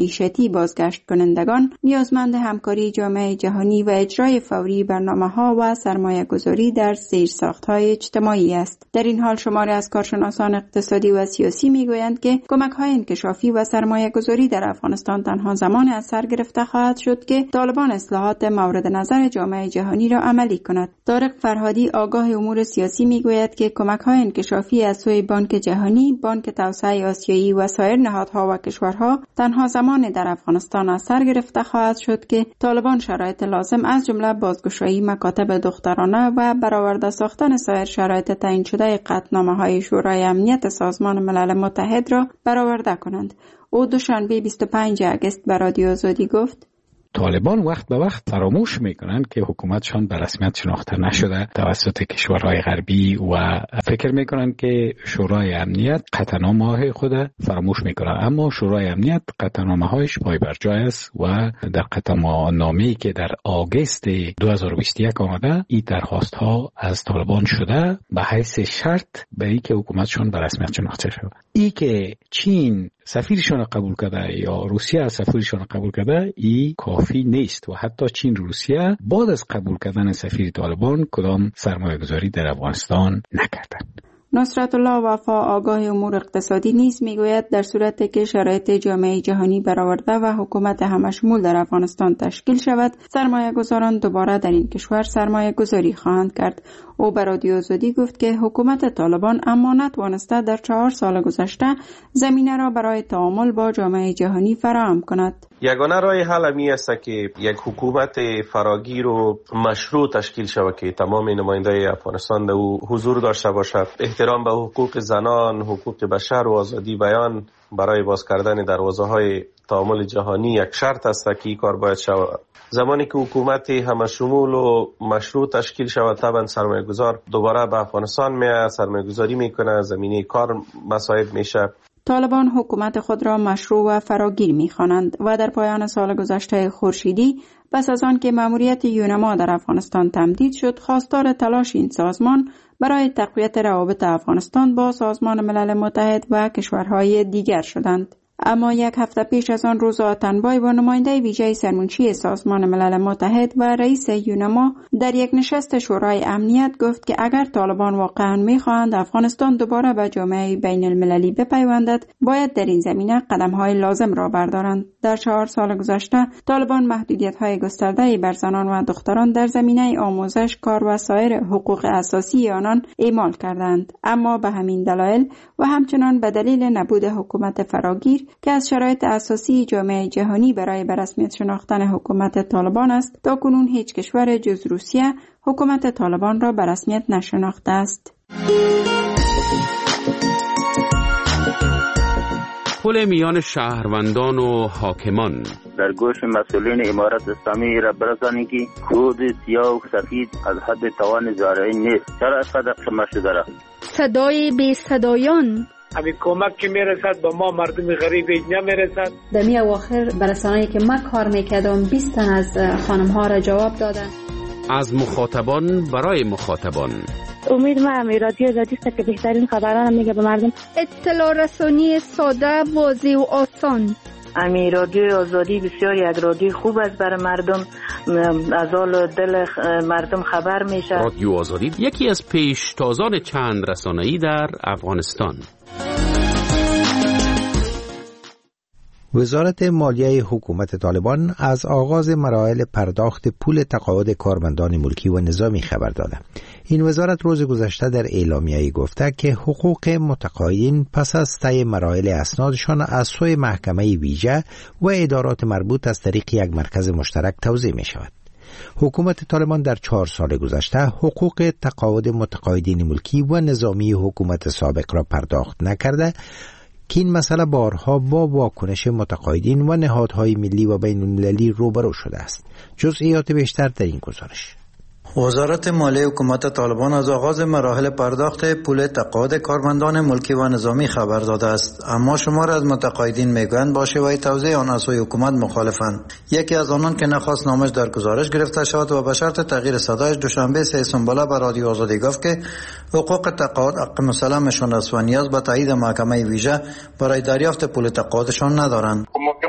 S22: معیشتی بازگشت کنندگان نیازمند همکاری جامعه جهانی و اجرای فوری برنامه‌ها و سرمایه‌گذاری در زیرساخت‌های اجتماعی است. در این حال شماری از کارشناسان اقتصادی و سیاسی می‌گویند که کمک‌های انکشافی و سرمایه‌گذاری در افغانستان تنها زمان از سر گرفته خواهد شد که طالبان اصلاحات مورد نظر جامعه جهانی را عملی کند. طارق فرهادی آگاه امور سیاسی می‌گوید که کمک‌های انکشافی از سوی بانک جهانی، بانک توسعه آسیایی و سایر نهادها و کشورها تنها زمان در افغانستان از سر گرفته خواهد شد که طالبان شرایط لازم از جمله بازگشایی مکاتب دخترانه و برآورده ساختن سایر شرایط تعیین شده قطعنامه‌های شورای امنیت سازمان ملل متحد را برآورده کنند. او دوشنبه بیست و پنجم اگست به رادیو آزادی گفت:
S20: طالبان وقت به وقت فراموش میکنند که حکومتشان به رسمیت شناخته نشده توسط کشورهای غربی و فکر میکنند که شورای امنیت قطعنامه‌های خود فراموش میکنند، اما شورای امنیت قطعنامه‌هایش پای بر جای است و در قطعنامه‌ای که در آگوست دو هزار و بیست و یک آمده این درخواست ها از طالبان شده به حیث شرط به این که حکومتشان به رسمیت شناخته شود. ای که چین سفیرشان قبول کرده یا روسیه سفیرشان قبول کرده ای کافی نیست و حتی چین روسیه بعد از قبول کردن سفیر طالبان کدام سرمایه گذاری در افغانستان نکردند.
S22: نصرت الله وفا آگاه امور اقتصادی نیز میگوید در صورتی که شرایط جامعه جهانی برآورده و حکومت همشمول در افغانستان تشکیل شود، سرمایه گذاران دوباره در این کشور سرمایه گذاری خواهند کرد. او به رادیو آزادی گفت که حکومت طالبان اما نتوانسته در چهار سال گذشته زمینه را برای تعامل با جامعه جهانی فراهم کند.
S8: یگانه راه حل همی است که یک حکومت فراگیر و مشروع تشکیل شود که تمام نمایندگان افغانستان در او حضور داشته باشد. احترام به حقوق زنان، حقوق بشر و آزادی بیان برای باز کردن دروازه‌های تعامل جهانی یک شرط است که این کار باید شود. زمانی که حکومت همشمول و مشروع تشکیل شود، طبعا سرمایه‌گذار دوباره به افغانستان میاد، سرمایه‌گذاری میکنه، زمینه کار مساعد میشه.
S22: طالبان حکومت خود را مشروع و فراگیر می‌خوانند و در پایان سال گذشته خورشیدی پس از آن که مأموریت یونما در افغانستان تمدید شد، خواستار تلاش این سازمان برای تقویت روابط افغانستان با سازمان ملل متحد و کشورهای دیگر شدند. اما یک هفته پیش از آن روزا تنبای با نماینده ویژه سرمنشی سازمان ملل متحد و رئیس یونما در یک نشست شورای امنیت گفت که اگر طالبان واقعا می‌خواهند افغانستان دوباره به جامعه بین المللی بپیوندد، باید در این زمینه قدم‌های لازم را بردارند. در چهار سال گذشته طالبان محدودیت‌های گسترده‌ای بر زنان و دختران در زمینه آموزش، کار و سایر حقوق اساسی آنان اعمال کردند. اما به همین دلایل و همچنان به دلیل نبود حکومت فراگیر که از شرایط اساسی جامعه جهانی برای به رسمیت شناختن حکومت طالبان است، تا کنون هیچ کشور جز روسیه حکومت طالبان را به رسمیت نشناخته است.
S4: پل میان شهروندان و حاکمان
S7: در گوش مسئولین امارت اسلامی را برسانید که کود سیاه و سفید از حد توان زارعین نیست. چرا اسقدر شما شده را؟
S23: صدای بی صدایان
S24: همین کمک که میرسد به ما مردم غریب نمیرسد.
S25: در می اواخر برسانه‌ای که من کار میکردم بیست تن از خانم ها را جواب دادن.
S4: از مخاطبان برای مخاطبان.
S26: امید ما امی رادیو آزادی است که بهترین خبران میگه به مردم.
S23: اطلاع رسانی ساده، واضح و آسان.
S26: امی رادیو آزادی بسیار یک رادیو خوب است برای مردم، از حال دل مردم خبر میشه.
S4: رادیو آزادی یکی از پیشتازان چند رسانه‌ای در افغانستان.
S19: وزارت مالیه حکومت طالبان از آغاز مراحل پرداخت پول تقاعد کارمندان ملکی و نظامی خبر داده. این وزارت روز گذشته در اعلامیه‌ای گفته که حقوق متقاعدین پس از طی مراحل اسنادشان از سوی محکمه ویژه و ادارات مربوط از طریق یک مرکز مشترک توزیع می شود. حکومت طالبان در چهار سال گذشته حقوق تقاعد متقاعدین ملکی و نظامی حکومت سابق را پرداخت نکرده که این مسئله بارها با واکنش متقاعدین و نهادهای ملی و بین المللی روبرو شده است. جزئیات بیشتر در این گزارش.
S27: وزارت مالیه حکومت طالبان از آغاز مراحل پرداخت پول تقاعد کارمندان ملکی و نظامی خبر داده است، اما شمار از متقاعدین میگویند با شیوه توزیع آن از سوی حکومت مخالفند. یکی از آنان که نخواست نامش در گزارش گرفته شود و به شرط تغییر صدایش دوشنبه سه سنبله به رادیو آزادی گفت که حقوق تقاعد حق مسلمشان است و نیاز به تایید محکمه ویژه برای دریافت پول تقاعدشان ندارند.
S28: محکمه برای ما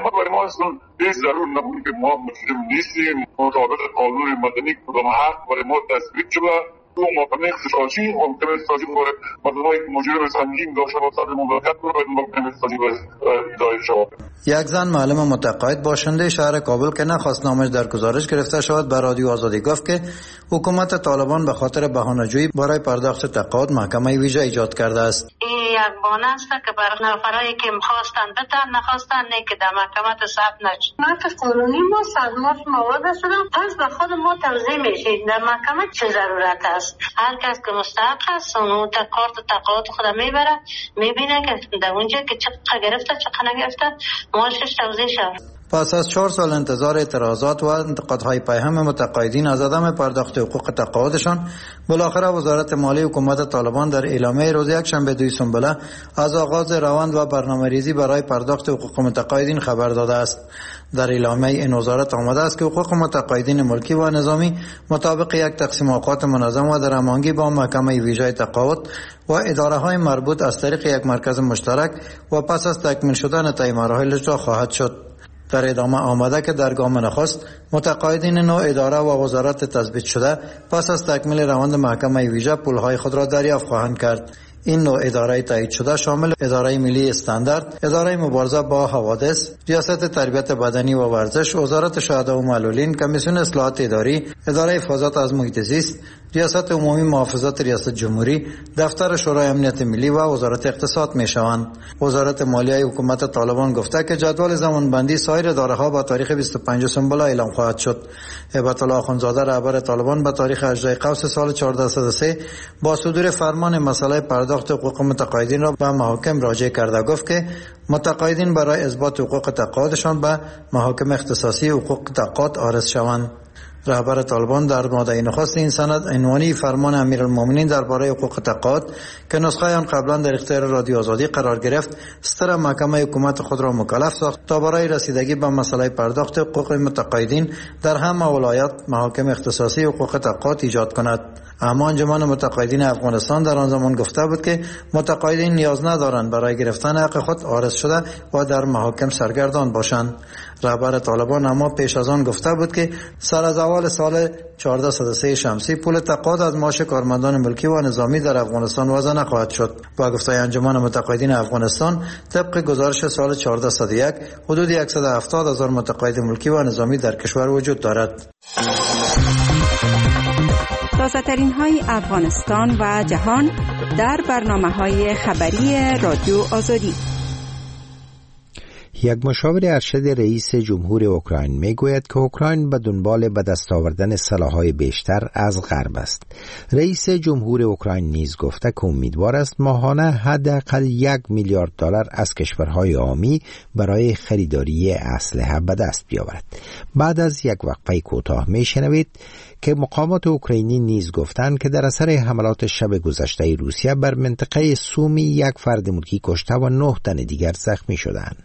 S2: اصلا هیچ ضرور نبود که ما مسلم نیستیم، مطابق قانون مدنی کدام حق برای ما تثبیت شده و محکمه اختصاصی محکمه اختصاصی باید مردمایی که مجرم سنگین داشته باشد مواجهت باید محکمه اختصاصی باید ادعای شود.
S27: یک زن معلم متقاعد باشنده شهر کابل که نخواست نامش در گزارش گرفته شود به رادیو آزادی گفت که حکومت طالبان به خاطر بهانه‌جویی برای پرداخت تقاعد محکمه ویژه ایجاد کرده است.
S21: یک بانه است که بر نفرایی که می‌خواستن بتن نخواستن نه که در محکمه ثبت نشد. مرد قانونی ما صد ماه مواد شدم پس به خود ما توضیح میشید در محکمه چه ضرورت است. هر کس که مستحق است اون کارت تقاعد خود میبره میبینه که در اونجا که چقدر گرفته چقدر نگرفته ماشش توضیح شد.
S27: پس از چهار سال انتظار اعتراضات و انتقادهای پیهم متقاعدین از عدم پرداخت حقوق تقاعدشان، بالاخره وزارت مالی حکومت طالبان در اعلامیه روز یکشنبه دوی سنبله از آغاز روند و برنامه‌ریزی برای پرداخت حقوق متقاعدین خبر داده است. در اعلامیه این وزارت آمده است که حقوق متقاعدین ملکی و نظامی مطابق یک تقسیم اوقات منظم و در هماهنگی با محکمه ویژه تقاعد و اداره‌های مربوط از طریق یک مرکز مشترک و پس از تکمیل شدن طی مراحل اجرا خواهد شد. در ادامه آمده که در گام نخست متقاعدین نو اداره و وزارت تثبیت شده پس از تکمیل روند محکمه ویژه پولهای خود را دریافت خواهند کرد. این نوع اداره تایید شده شامل اداره ملی استاندارد، اداره مبارزه با حوادث، ریاست تربیت بدنی و ورزش، وزارت شهدا و معلولین، کمیسیون اصلاحات اداری، اداره حفاظت از محیط زیست، ریاست عمومی محافظت ریاست جمهوری، دفتر شورای امنیت ملی و وزارت اقتصاد می شوند. وزارت مالیه حکومت طالبان گفته که جدول زمانبندی سایر اداره‌ها با تاریخ بیست و پنج سنبله اعلام خواهد شد. هیبت الله اخوندزاده رهبر طالبان به تاریخ هجده قوس سال چهارده صد و سه با صدور فرمان مسئله پرداخت حقوق متقاعدین را به محاکم راجع کرده گفت که متقاعدین برای اثبات حقوق تقاعدشان به محاکم اختصاصی حقوق تقاعد عارض شوند. رهبر طالبان در ماده نخست این سند عنوانی فرمان امیرالمومنین درباره حقوق تقاعد که نسخه آن قبلا در اختیار رادیو آزادی قرار گرفت، ستر محکمه حکومت خود را مکلف ساخت تا برای رسیدگی به مسئله پرداخت حقوق متقاعدین در همه ولایات محاکم اختصاصی حقوق تقاعد ایجاد کند. اما انجمن متقاعدین افغانستان در آن زمان گفته بود که متقاعدین نیاز ندارند برای گرفتن حق خود عارض شده و در محاکم سرگردان باشند. رهبر طالبان اما پیش از آن گفته بود که سر از اول سال چهارده صد و سه شمسی پول تقاعد از معاش کارمندان ملکی و نظامی در افغانستان وضع نخواهد شد. با گفته انجمن متقاعدین افغانستان، طبق گزارش سال چهارده صد و یک حدود صد و هفتاد هزار متقاعد ملکی و نظامی در کشور وجود دارد.
S22: تازه‌ترین های افغانستان و جهان در برنامه‌های خبری رادیو آزادی.
S19: یک مشاور ارشد رئیس جمهور اوکراین میگوید که اوکراین به دنبال به دست آوردن سلاح‌های بیشتر از غرب است. رئیس جمهور اوکراین نیز گفته که امیدوار است ماهانه حداقل یک میلیارد دلار از کشورهای عامی برای خریداری اسلحه به دست بیاورد. بعد از یک وقفه کوتاه میشنوید که مقامات اوکراینی نیز گفتند که در اثر حملات شب گذشته روسیه بر منطقه سومی یک فرد ملکی کشته و نه تن دیگر زخمی شدند.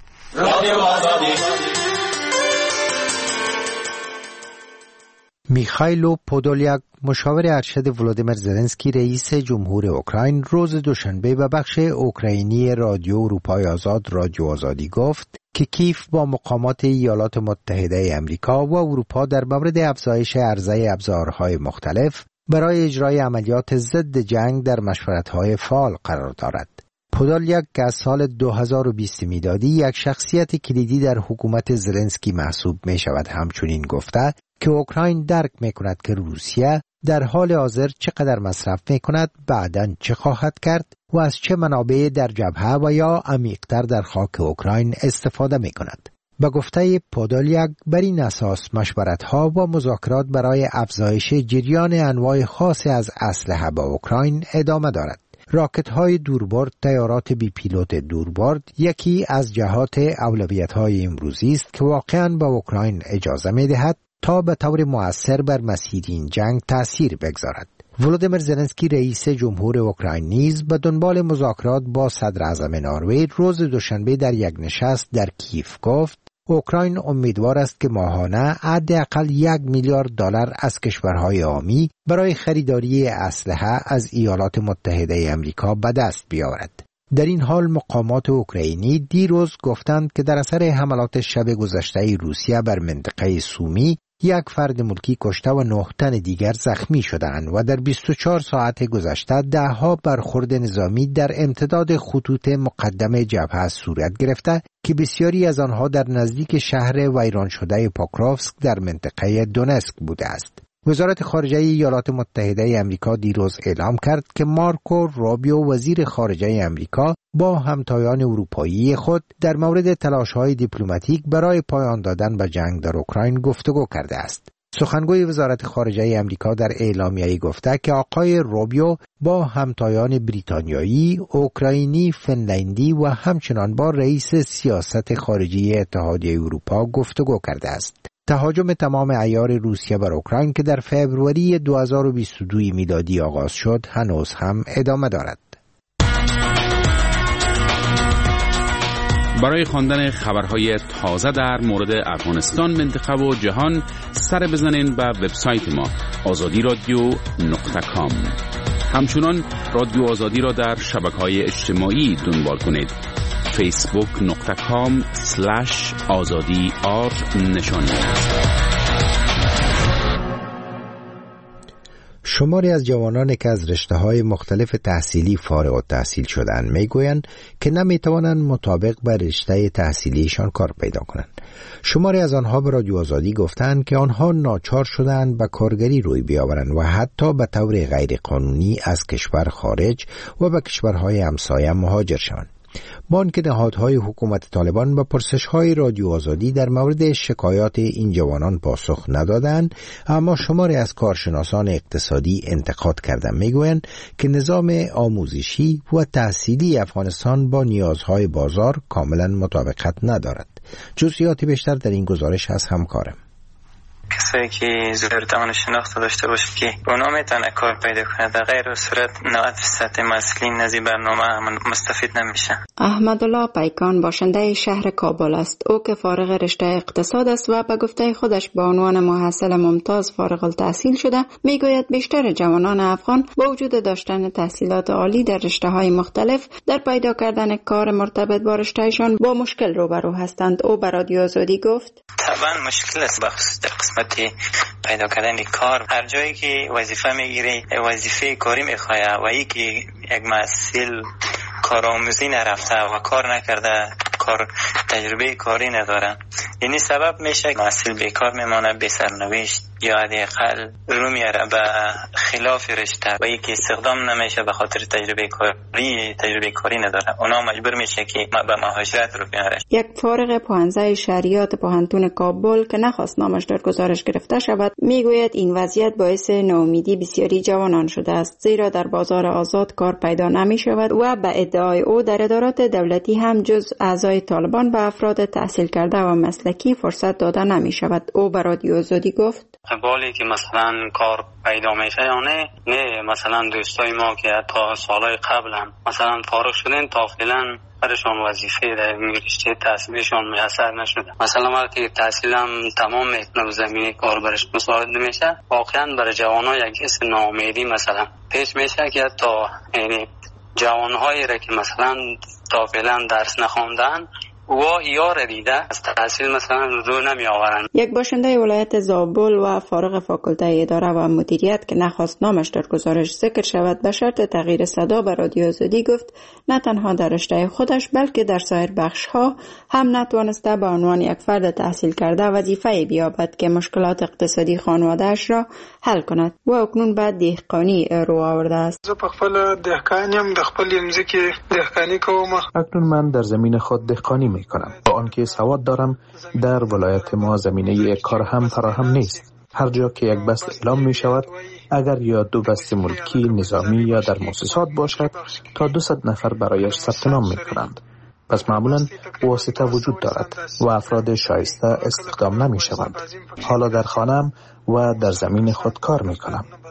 S19: میخائیل پودولیاک مشاور ارشد ولادیمیر زلنسکی رئیس جمهور اوکراین روز دوشنبه به بخش اوکراینی رادیو اروپای آزاد رادیو آزادی گفت که کیف با مقامات ایالات متحده امریکا و اروپا در مورد افزایش عرضه ابزارهای مختلف برای اجرای عملیات ضد جنگ در مشورت‌های فعال قرار دارد. پودولیاک که از سال دو هزار و بیست میلادی یک شخصیت کلیدی در حکومت زلنسکی محسوب می شود همچنین گفته که اوکراین درک می کند که روسیه در حال حاضر چقدر مصرف می کند، بعداً چه خواهد کرد و از چه منابع در جبهه و یا عمیق‌تر در خاک اوکراین استفاده می کند. به گفته پودولیاک بر این اساس مشورت‌ها و مذاکرات برای افزایش جریان انواع خاصی از اسلحه به اوکراین ادامه دارد. راکت‌های دوربرد، طیارات بی پیلوت دوربرد یکی از جهات اولویت‌های امروزی است که واقعاً به اوکراین اجازه می‌دهد تا به طور مؤثر بر مسیر این جنگ تأثیر بگذارد. ولودیمیر زلنسکی رئیس جمهور اوکراین نیز به دنبال مذاکرات با صدر اعظم نروژ روز دوشنبه در یک نشست در کیف گفت اوکراین امیدوار است که ماهانه حداقل یک میلیارد دلار از کشورهای عامی برای خریداری اسلحه از ایالات متحده آمریکا به دست بیاورد. در این حال مقامات اوکراینی دیروز گفتند که در اثر حملات شب گذشته روسیه بر منطقه سومی یک فرد ملکی کشته و نه تن دیگر زخمی شدند و در بیست و چهار ساعت گذشته ده ها برخورد نظامی در امتداد خطوط مقدم جبهه صورت گرفته که بسیاری از آنها در نزدیک شهر ویران شده پوکروفسک در منطقه دونسک بوده است. وزارت خارجه ایالات متحده آمریکا دیروز اعلام کرد که مارکو روبیو وزیر خارجه آمریکا با همتایان اروپایی خود در مورد تلاش‌های دیپلماتیک برای پایان دادن به جنگ در اوکراین گفتگو کرده است. سخنگوی وزارت خارجه آمریکا در اعلامیه‌ای گفته که آقای روبیو با همتایان بریتانیایی، اوکراینی، فنلندی و همچنان با رئیس سیاست خارجی اتحادیه اروپا گفتگو کرده است. تهاجم تمام عیار روسیه بر اوکراین که در فوریه دو هزار و بیست و دو میلادی آغاز شد هنوز هم ادامه دارد.
S4: برای خواندن خبرهای تازه در مورد افغانستان، منطقه و جهان سر بزنین به وبسایت ما آزادی رادیو نقطه کام. همچنان رادیو آزادی را در شبکه‌های اجتماعی دنبال کنید. فیسبوک نقطه کام سلش آزادی آر نشانی.
S19: شماری از جوانانی که از رشته‌های مختلف تحصیلی فارغ التحصیل شدند میگویند که نمیتوانند مطابق با رشته تحصیلیشان کار پیدا کنند. شماری از آنها به رادیو آزادی گفتند که آنها ناچار شدند به کارگری روی بیاورند و حتی به طور غیر قانونی از کشور خارج و به کشورهای همسایه مهاجر شوند. بانک نهادهای حکومت طالبان به پرسش‌های رادیو آزادی در مورد شکایات این جوانان پاسخ ندادند، اما شماری از کارشناسان اقتصادی انتقاد کردند. میگویند که نظام آموزشی و تحصیلی افغانستان با نیازهای بازار کاملا مطابقت ندارد. جزئیات بیشتر در این گزارش از همکارم.
S14: کسایی که ضرورت آن شناخت داشته باشه که اونا میتونه کار پیدا کنه، در غیر صورت نود درصد مسئولین از این برنامه مستفید نمیشن.
S22: احمدالله پیکان باشنده شهر کابل است. او که فارغ رشته اقتصاد است و به گفته خودش به عنوان محصل ممتاز فارغ التحصیل شده، میگوید بیشتر جوانان افغان با وجود داشتن تحصیلات عالی در رشته‌های مختلف در پیدا کردن کار مرتبط با رشتهشان با مشکل روبرو هستند. او به رادیو آزادی گفت:
S14: طبعا مشکل است بخصوص در قسمت پیدا کردن کار. هر جایی که وظیفه میگیری وظیفه کاری میخواه و ای که یک مسئول کارآموزی نرفته و کار نکرده، کار تجربه کاری نداره، یعنی سبب میشه مسئول بیکار میمانه، بی سرنوشت یا حداقل رو میاره به خلاف رشته و یکی استخدام نمیشه به خاطر تجربه کاری تجربه کاری نداره، اونا مجبور میشه که به مهاجرت رو بیاره.
S22: یک فارغ پانزده شهریات پوهنتون کابل که نخواست نامش در گزارش گرفته شود میگوید این وضعیت باعث ناامیدی بسیاری جوانان شده است، زیرا در بازار آزاد کار پیدا نمی شود و به ادعای او در ادارات دولتی هم جز اعضای طالبان به افراد تحصیل کرده و مسلکی فرصت داده نمی شود. او به رادیو آزادی گفت:
S6: قبالی که مثلا کار پیدا میشه یا نه نه مثلا دوستای ما که تا سالهای قبل هم مثلا فارغ شدن تا فعلا برشان وظیفه در رشته تحصیلشان میسر نشده. مثلا وقتی تحصیلم تمام میکنه زمینه کار برش مساعد نمیشه، واقعا برای جوانها یک حس ناامیدی مثلا پیش میشه که تا یعنی جوانهایی را که مثلا تا فعلا درس نخواندن و یار دیده از تحصیل مثلا رو نمی آورن.
S22: یک باشنده ولایت زابل و فارغ فاکولته اداره و مدیریت که نخواست نامش در گزارش ذکر شود به شرط تغییر صدا به رادیو آزادی گفت نه تنها در رشته خودش بلکه در سایر بخش ها هم نتوانسته به عنوان یک فرد تحصیل کرده وظیفه بیابد که مشکلات اقتصادی خانواده‌اش را حل کند و اکنون به دهقانی رو آورده است.
S9: زه په خپل دهقانیم، د خپل ځمکې دهقانی کوم.
S10: اکنون من در زمین خود دهقانی میکنم. با آنکه سواد دارم در ولایت ما زمینه کار هم فراهم نیست. هر جا که یک بست اعلام می شود اگر یا دو بست ملکی نظامی یا در مؤسسات باشد تا دویست نفر برایش ثبت نام می کنند. پس معمولا واسطه وجود دارد و افراد شایسته استخدام نمی شوند. حالا در خانم و در زمین خود کار می کنم.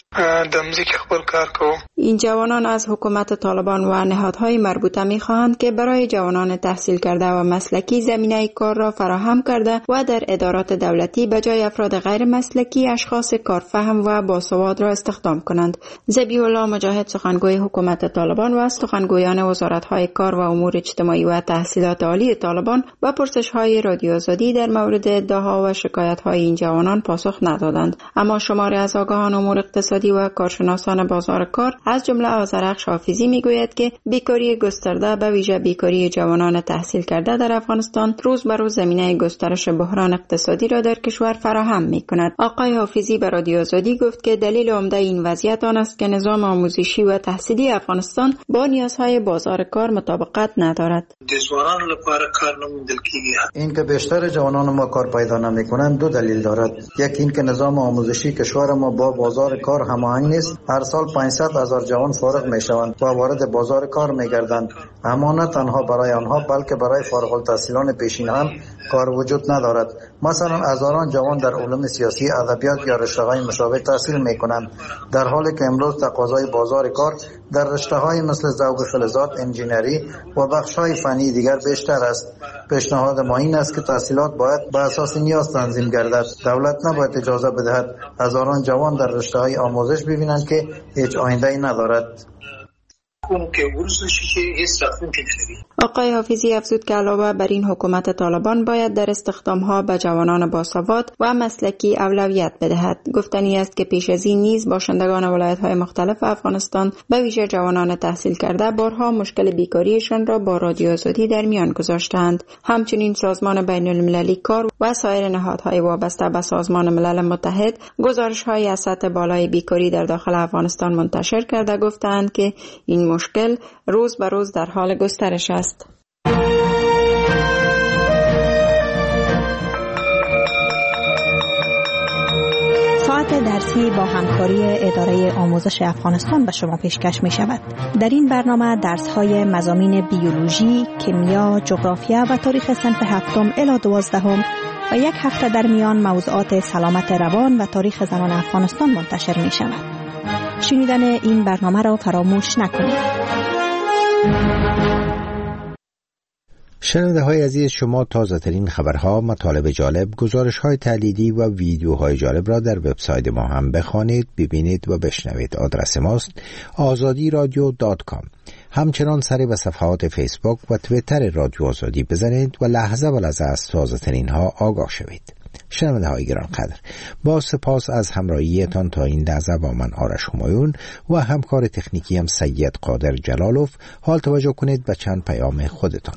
S9: د مځکې خپل کار کوو.
S22: این جوانان از حکومت طالبان و نهادهای مربوطه می‌خواهند که برای جوانان تحصیل کرده و مسلکی زمینه کار را فراهم کرده و در ادارات دولتی به جای افراد غیر مسلکی اشخاص کارفهم و باسواد را استخدام کنند. ذبیح الله مجاهد سخنگوی حکومت طالبان و از سخنگویان وزارت‌های کار و امور اجتماعی و تحصیلات عالی طالبان و پرسش‌های رادیو آزادی در مورد ادعاها و شکایت‌های این جوانان پاسخ ندادند. اما شماری از آگاهان امور اقتصادی و کارشناسان بازار کار از جمله آذرخش حافظی میگوید که بیکاری گسترده به ویژه بیکاری جوانان تحصیل کرده در افغانستان روز به روز زمینه گسترش بحران اقتصادی را در کشور فراهم میکند. آقای حافظی به رادیو آزادی گفت که دلیل عمده این وضعیت آن است که نظام آموزشی و تحصیلی افغانستان با نیازهای بازار کار مطابقت ندارد.
S27: این که بیشتر جوانان ما کار پیدا نمیکنند دو دلیل دارد. یکی این که نظام آموزشی کشور ما با بازار کار هماهنگ نیست. هر سال پانصد هزار جوان فارغ میشوند و وارد بازار کار میگردند، اما نه تنها برای آنها بلکه برای فارغ التحصیلان پیشین هم کار وجود ندارد. مثلا هزاران جوان در علوم سیاسی، ادبیات یا رشته‌های مشابه تحصیل میکنند، در حالی که امروز تقاضای بازار کار در رشته‌های مثل ذوق فلزات، انجینری و بخش‌های فنی دیگر بیشتر است. پیشنهاد ما این است که تحصیلات باید بر اساس نیاز تنظیم گردد. دولت نباید اجازه بدهد هزاران جوان در رشته‌های آموزش ببینند که هیچ آینده‌ای ندارد.
S22: آقای حافظی افزود که علاوه بر این حکومت طالبان باید در استخدام‌ها به جوانان باسواد و مسلکی اولویت بدهد. گفتنی است که پیش از این نیز باشندگان ولایت‌های مختلف افغانستان به ویژه جوانان تحصیل کرده بارها مشکل بیکاریشان را با رادیو آزادی در میان گذاشتند. همچنین سازمان بین‌المللی کار و سایر نهادهای وابسته به سازمان ملل متحد گزارش‌های از سطح بالای بیکاری در داخل افغانستان منتشر کرده گفتند که این مشکل روز به روز در حال گسترش است.
S1: ساعت درسی با همکاری اداره آموزش افغانستان به شما پیشکش می شود. در این برنامه درس های مضامین بیولوژی، کیمیا، جغرافیا و تاریخ صنف هفتم الی دوازدهم و یک هفته در میان موضوعات سلامت روان و تاریخ زنان افغانستان منتشر می شود. شنیدن این برنامه را فراموش نکنید.
S19: شنونده های عزیز، شما تازه ترین خبرها، مطالب جالب، گزارش های تحلیلی و ویدیوهای جالب را در وبسایت ما هم بخوانید، ببینید و بشنوید. آدرس ماست آزادی رادیو دات کام. همچنان سری به صفحات فیسبوک و توییتر رادیو آزادی بزنید و لحظه به لحظه از تازه ترین ها آگاه شوید. شنونده های گرانقدر، با سپاس از همراهیتان تا این لحظه با من آرش همایون و همکار تکنیکی هم سید قادر جلالوف. حال توجه کنید به چند پیام خودتان.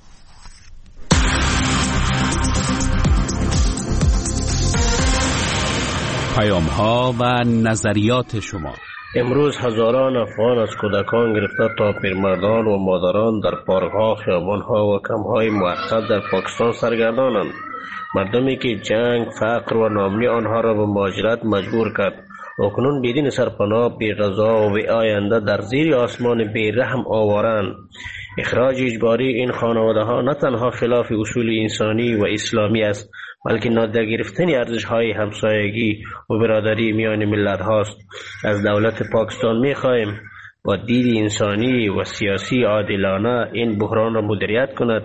S4: پیام ها و نظریات شما.
S11: امروز هزاران افغان از کودکان گرفته تا پیرمردان و مادران در پارک‌ها، خیابان‌ها و کمپ‌های موقت در پاکستان سرگردانند. مردمی که جنگ، فقر و ناامنی آنها را به مهاجرت مجبور کرد، اکنون بدین سرپناه، بی غذا و بی آینده در زیر آسمان بی رحم آوارند. اخراج اجباری این خانواده‌ها نه تنها خلاف اصول انسانی و اسلامی است، بلکه نادیده گرفتن ارزش‌های همسایگی و برادری میان ملت هاست. از دولت پاکستان می‌خواهیم با دید انسانی و سیاسی عادلانه این بحران را مدیریت کند.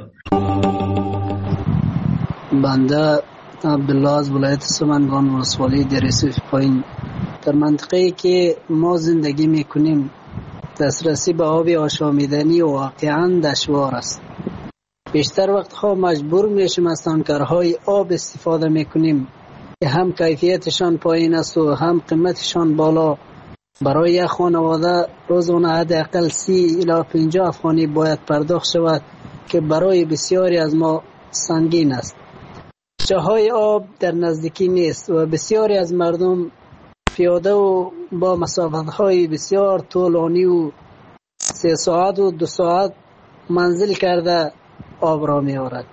S12: بنده عبدالله از ولایت سمنگان ولسوالی دریسف پایین. در منطقه‌ای که ما زندگی می‌کنیم دسترسی به آب آشامیدنی واقعاً دشوار است. بیشتر وقتها مجبور میشیم از تانکرهای آب استفاده میکنیم که هم کیفیتشان پایین است و هم قیمتشان بالا. برای یک خانواده روزانه حداقل سی الی پنجاه افغانی باید پرداخت شود که برای بسیاری از ما سنگین است. جاهای آب در نزدیکی نیست و بسیاری از مردم پیاده و با مسافت‌های بسیار طولانی و سه ساعت و دو ساعت منزل کرده آب را می آورد.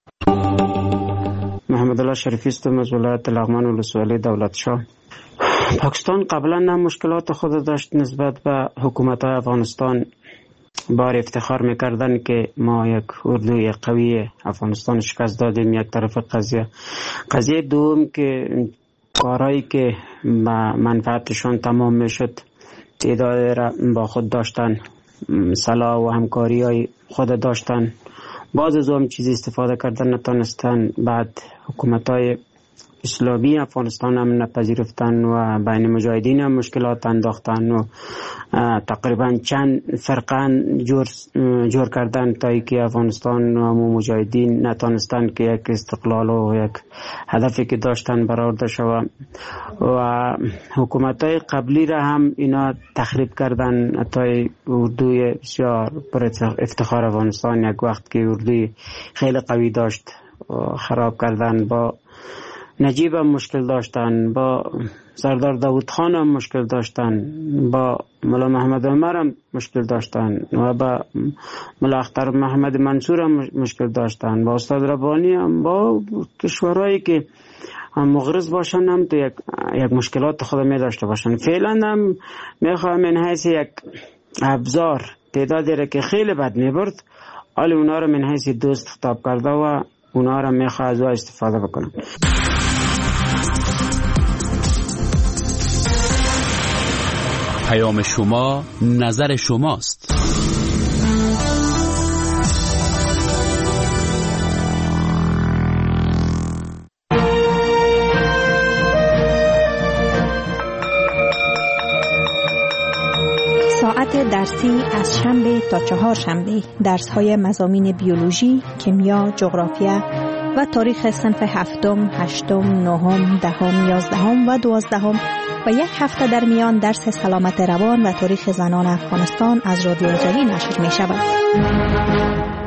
S13: محمد الله شریفی هستم از ولایت لغمان ولسوالی دولت شاه. پاکستان قبلا هم مشکلات خود داشت نسبت به حکومت افغانستان. بار افتخار میکردن که ما یک اردوی قوی افغانستان شکست دادیم. یک طرف قضیه قضیه دوم که کارهایی که منفعتشان تمام میشد تعداد را با خود داشتن، صلاح و همکاری های خود داشتن، باز از هم چیزی استفاده کردن نتانستن. بعد حکومت های اسلامی افغانستان هم نپذیرفتن و بین مجاهدین هم مشکلات انداختن و تقریبا چند فرقان جور, جور کردن تا ای که افغانستان و مجاهدین نتانستن که یک استقلال و یک هدفی که داشتن برآورده شود و حکومت های قبلی را هم اینا تخریب کردن. حتی اردوی بسیار پر افتخار افغانستان یک وقت که اردوی خیلی قوی داشت خراب کردن. با نجیب هم مشکل داشتن، با سردار داود خان هم مشکل داشتن، با ملا محمد عمر هم مشکل داشتن و با ملا اختر محمد منصور هم مشکل داشتن، با استاد ربانی هم، با کشورهایی که هم مغرض باشن هم تو یک, یک مشکلات خود می داشته باشن. فعلا هم می خواهم من حیث یک ابزار تعدادی را که خیلی بد می برد حالی اونا را من حیث دوست خطاب کرده و اونا را می خواهد استفاده بکنم.
S4: پیام شما نظر شماست.
S1: ساعت درسی از شنبه تا چهار شنبه درس های مضامین بیولوژی، کیمیا، جغرافیا و تاریخ صنف هفتم، هشتم، نهم، دهم، یازدهم و دوازدهم و یک هفته در میان درس سلامت روان و تاریخ زنان افغانستان از رادیو آزادی نشر می شود.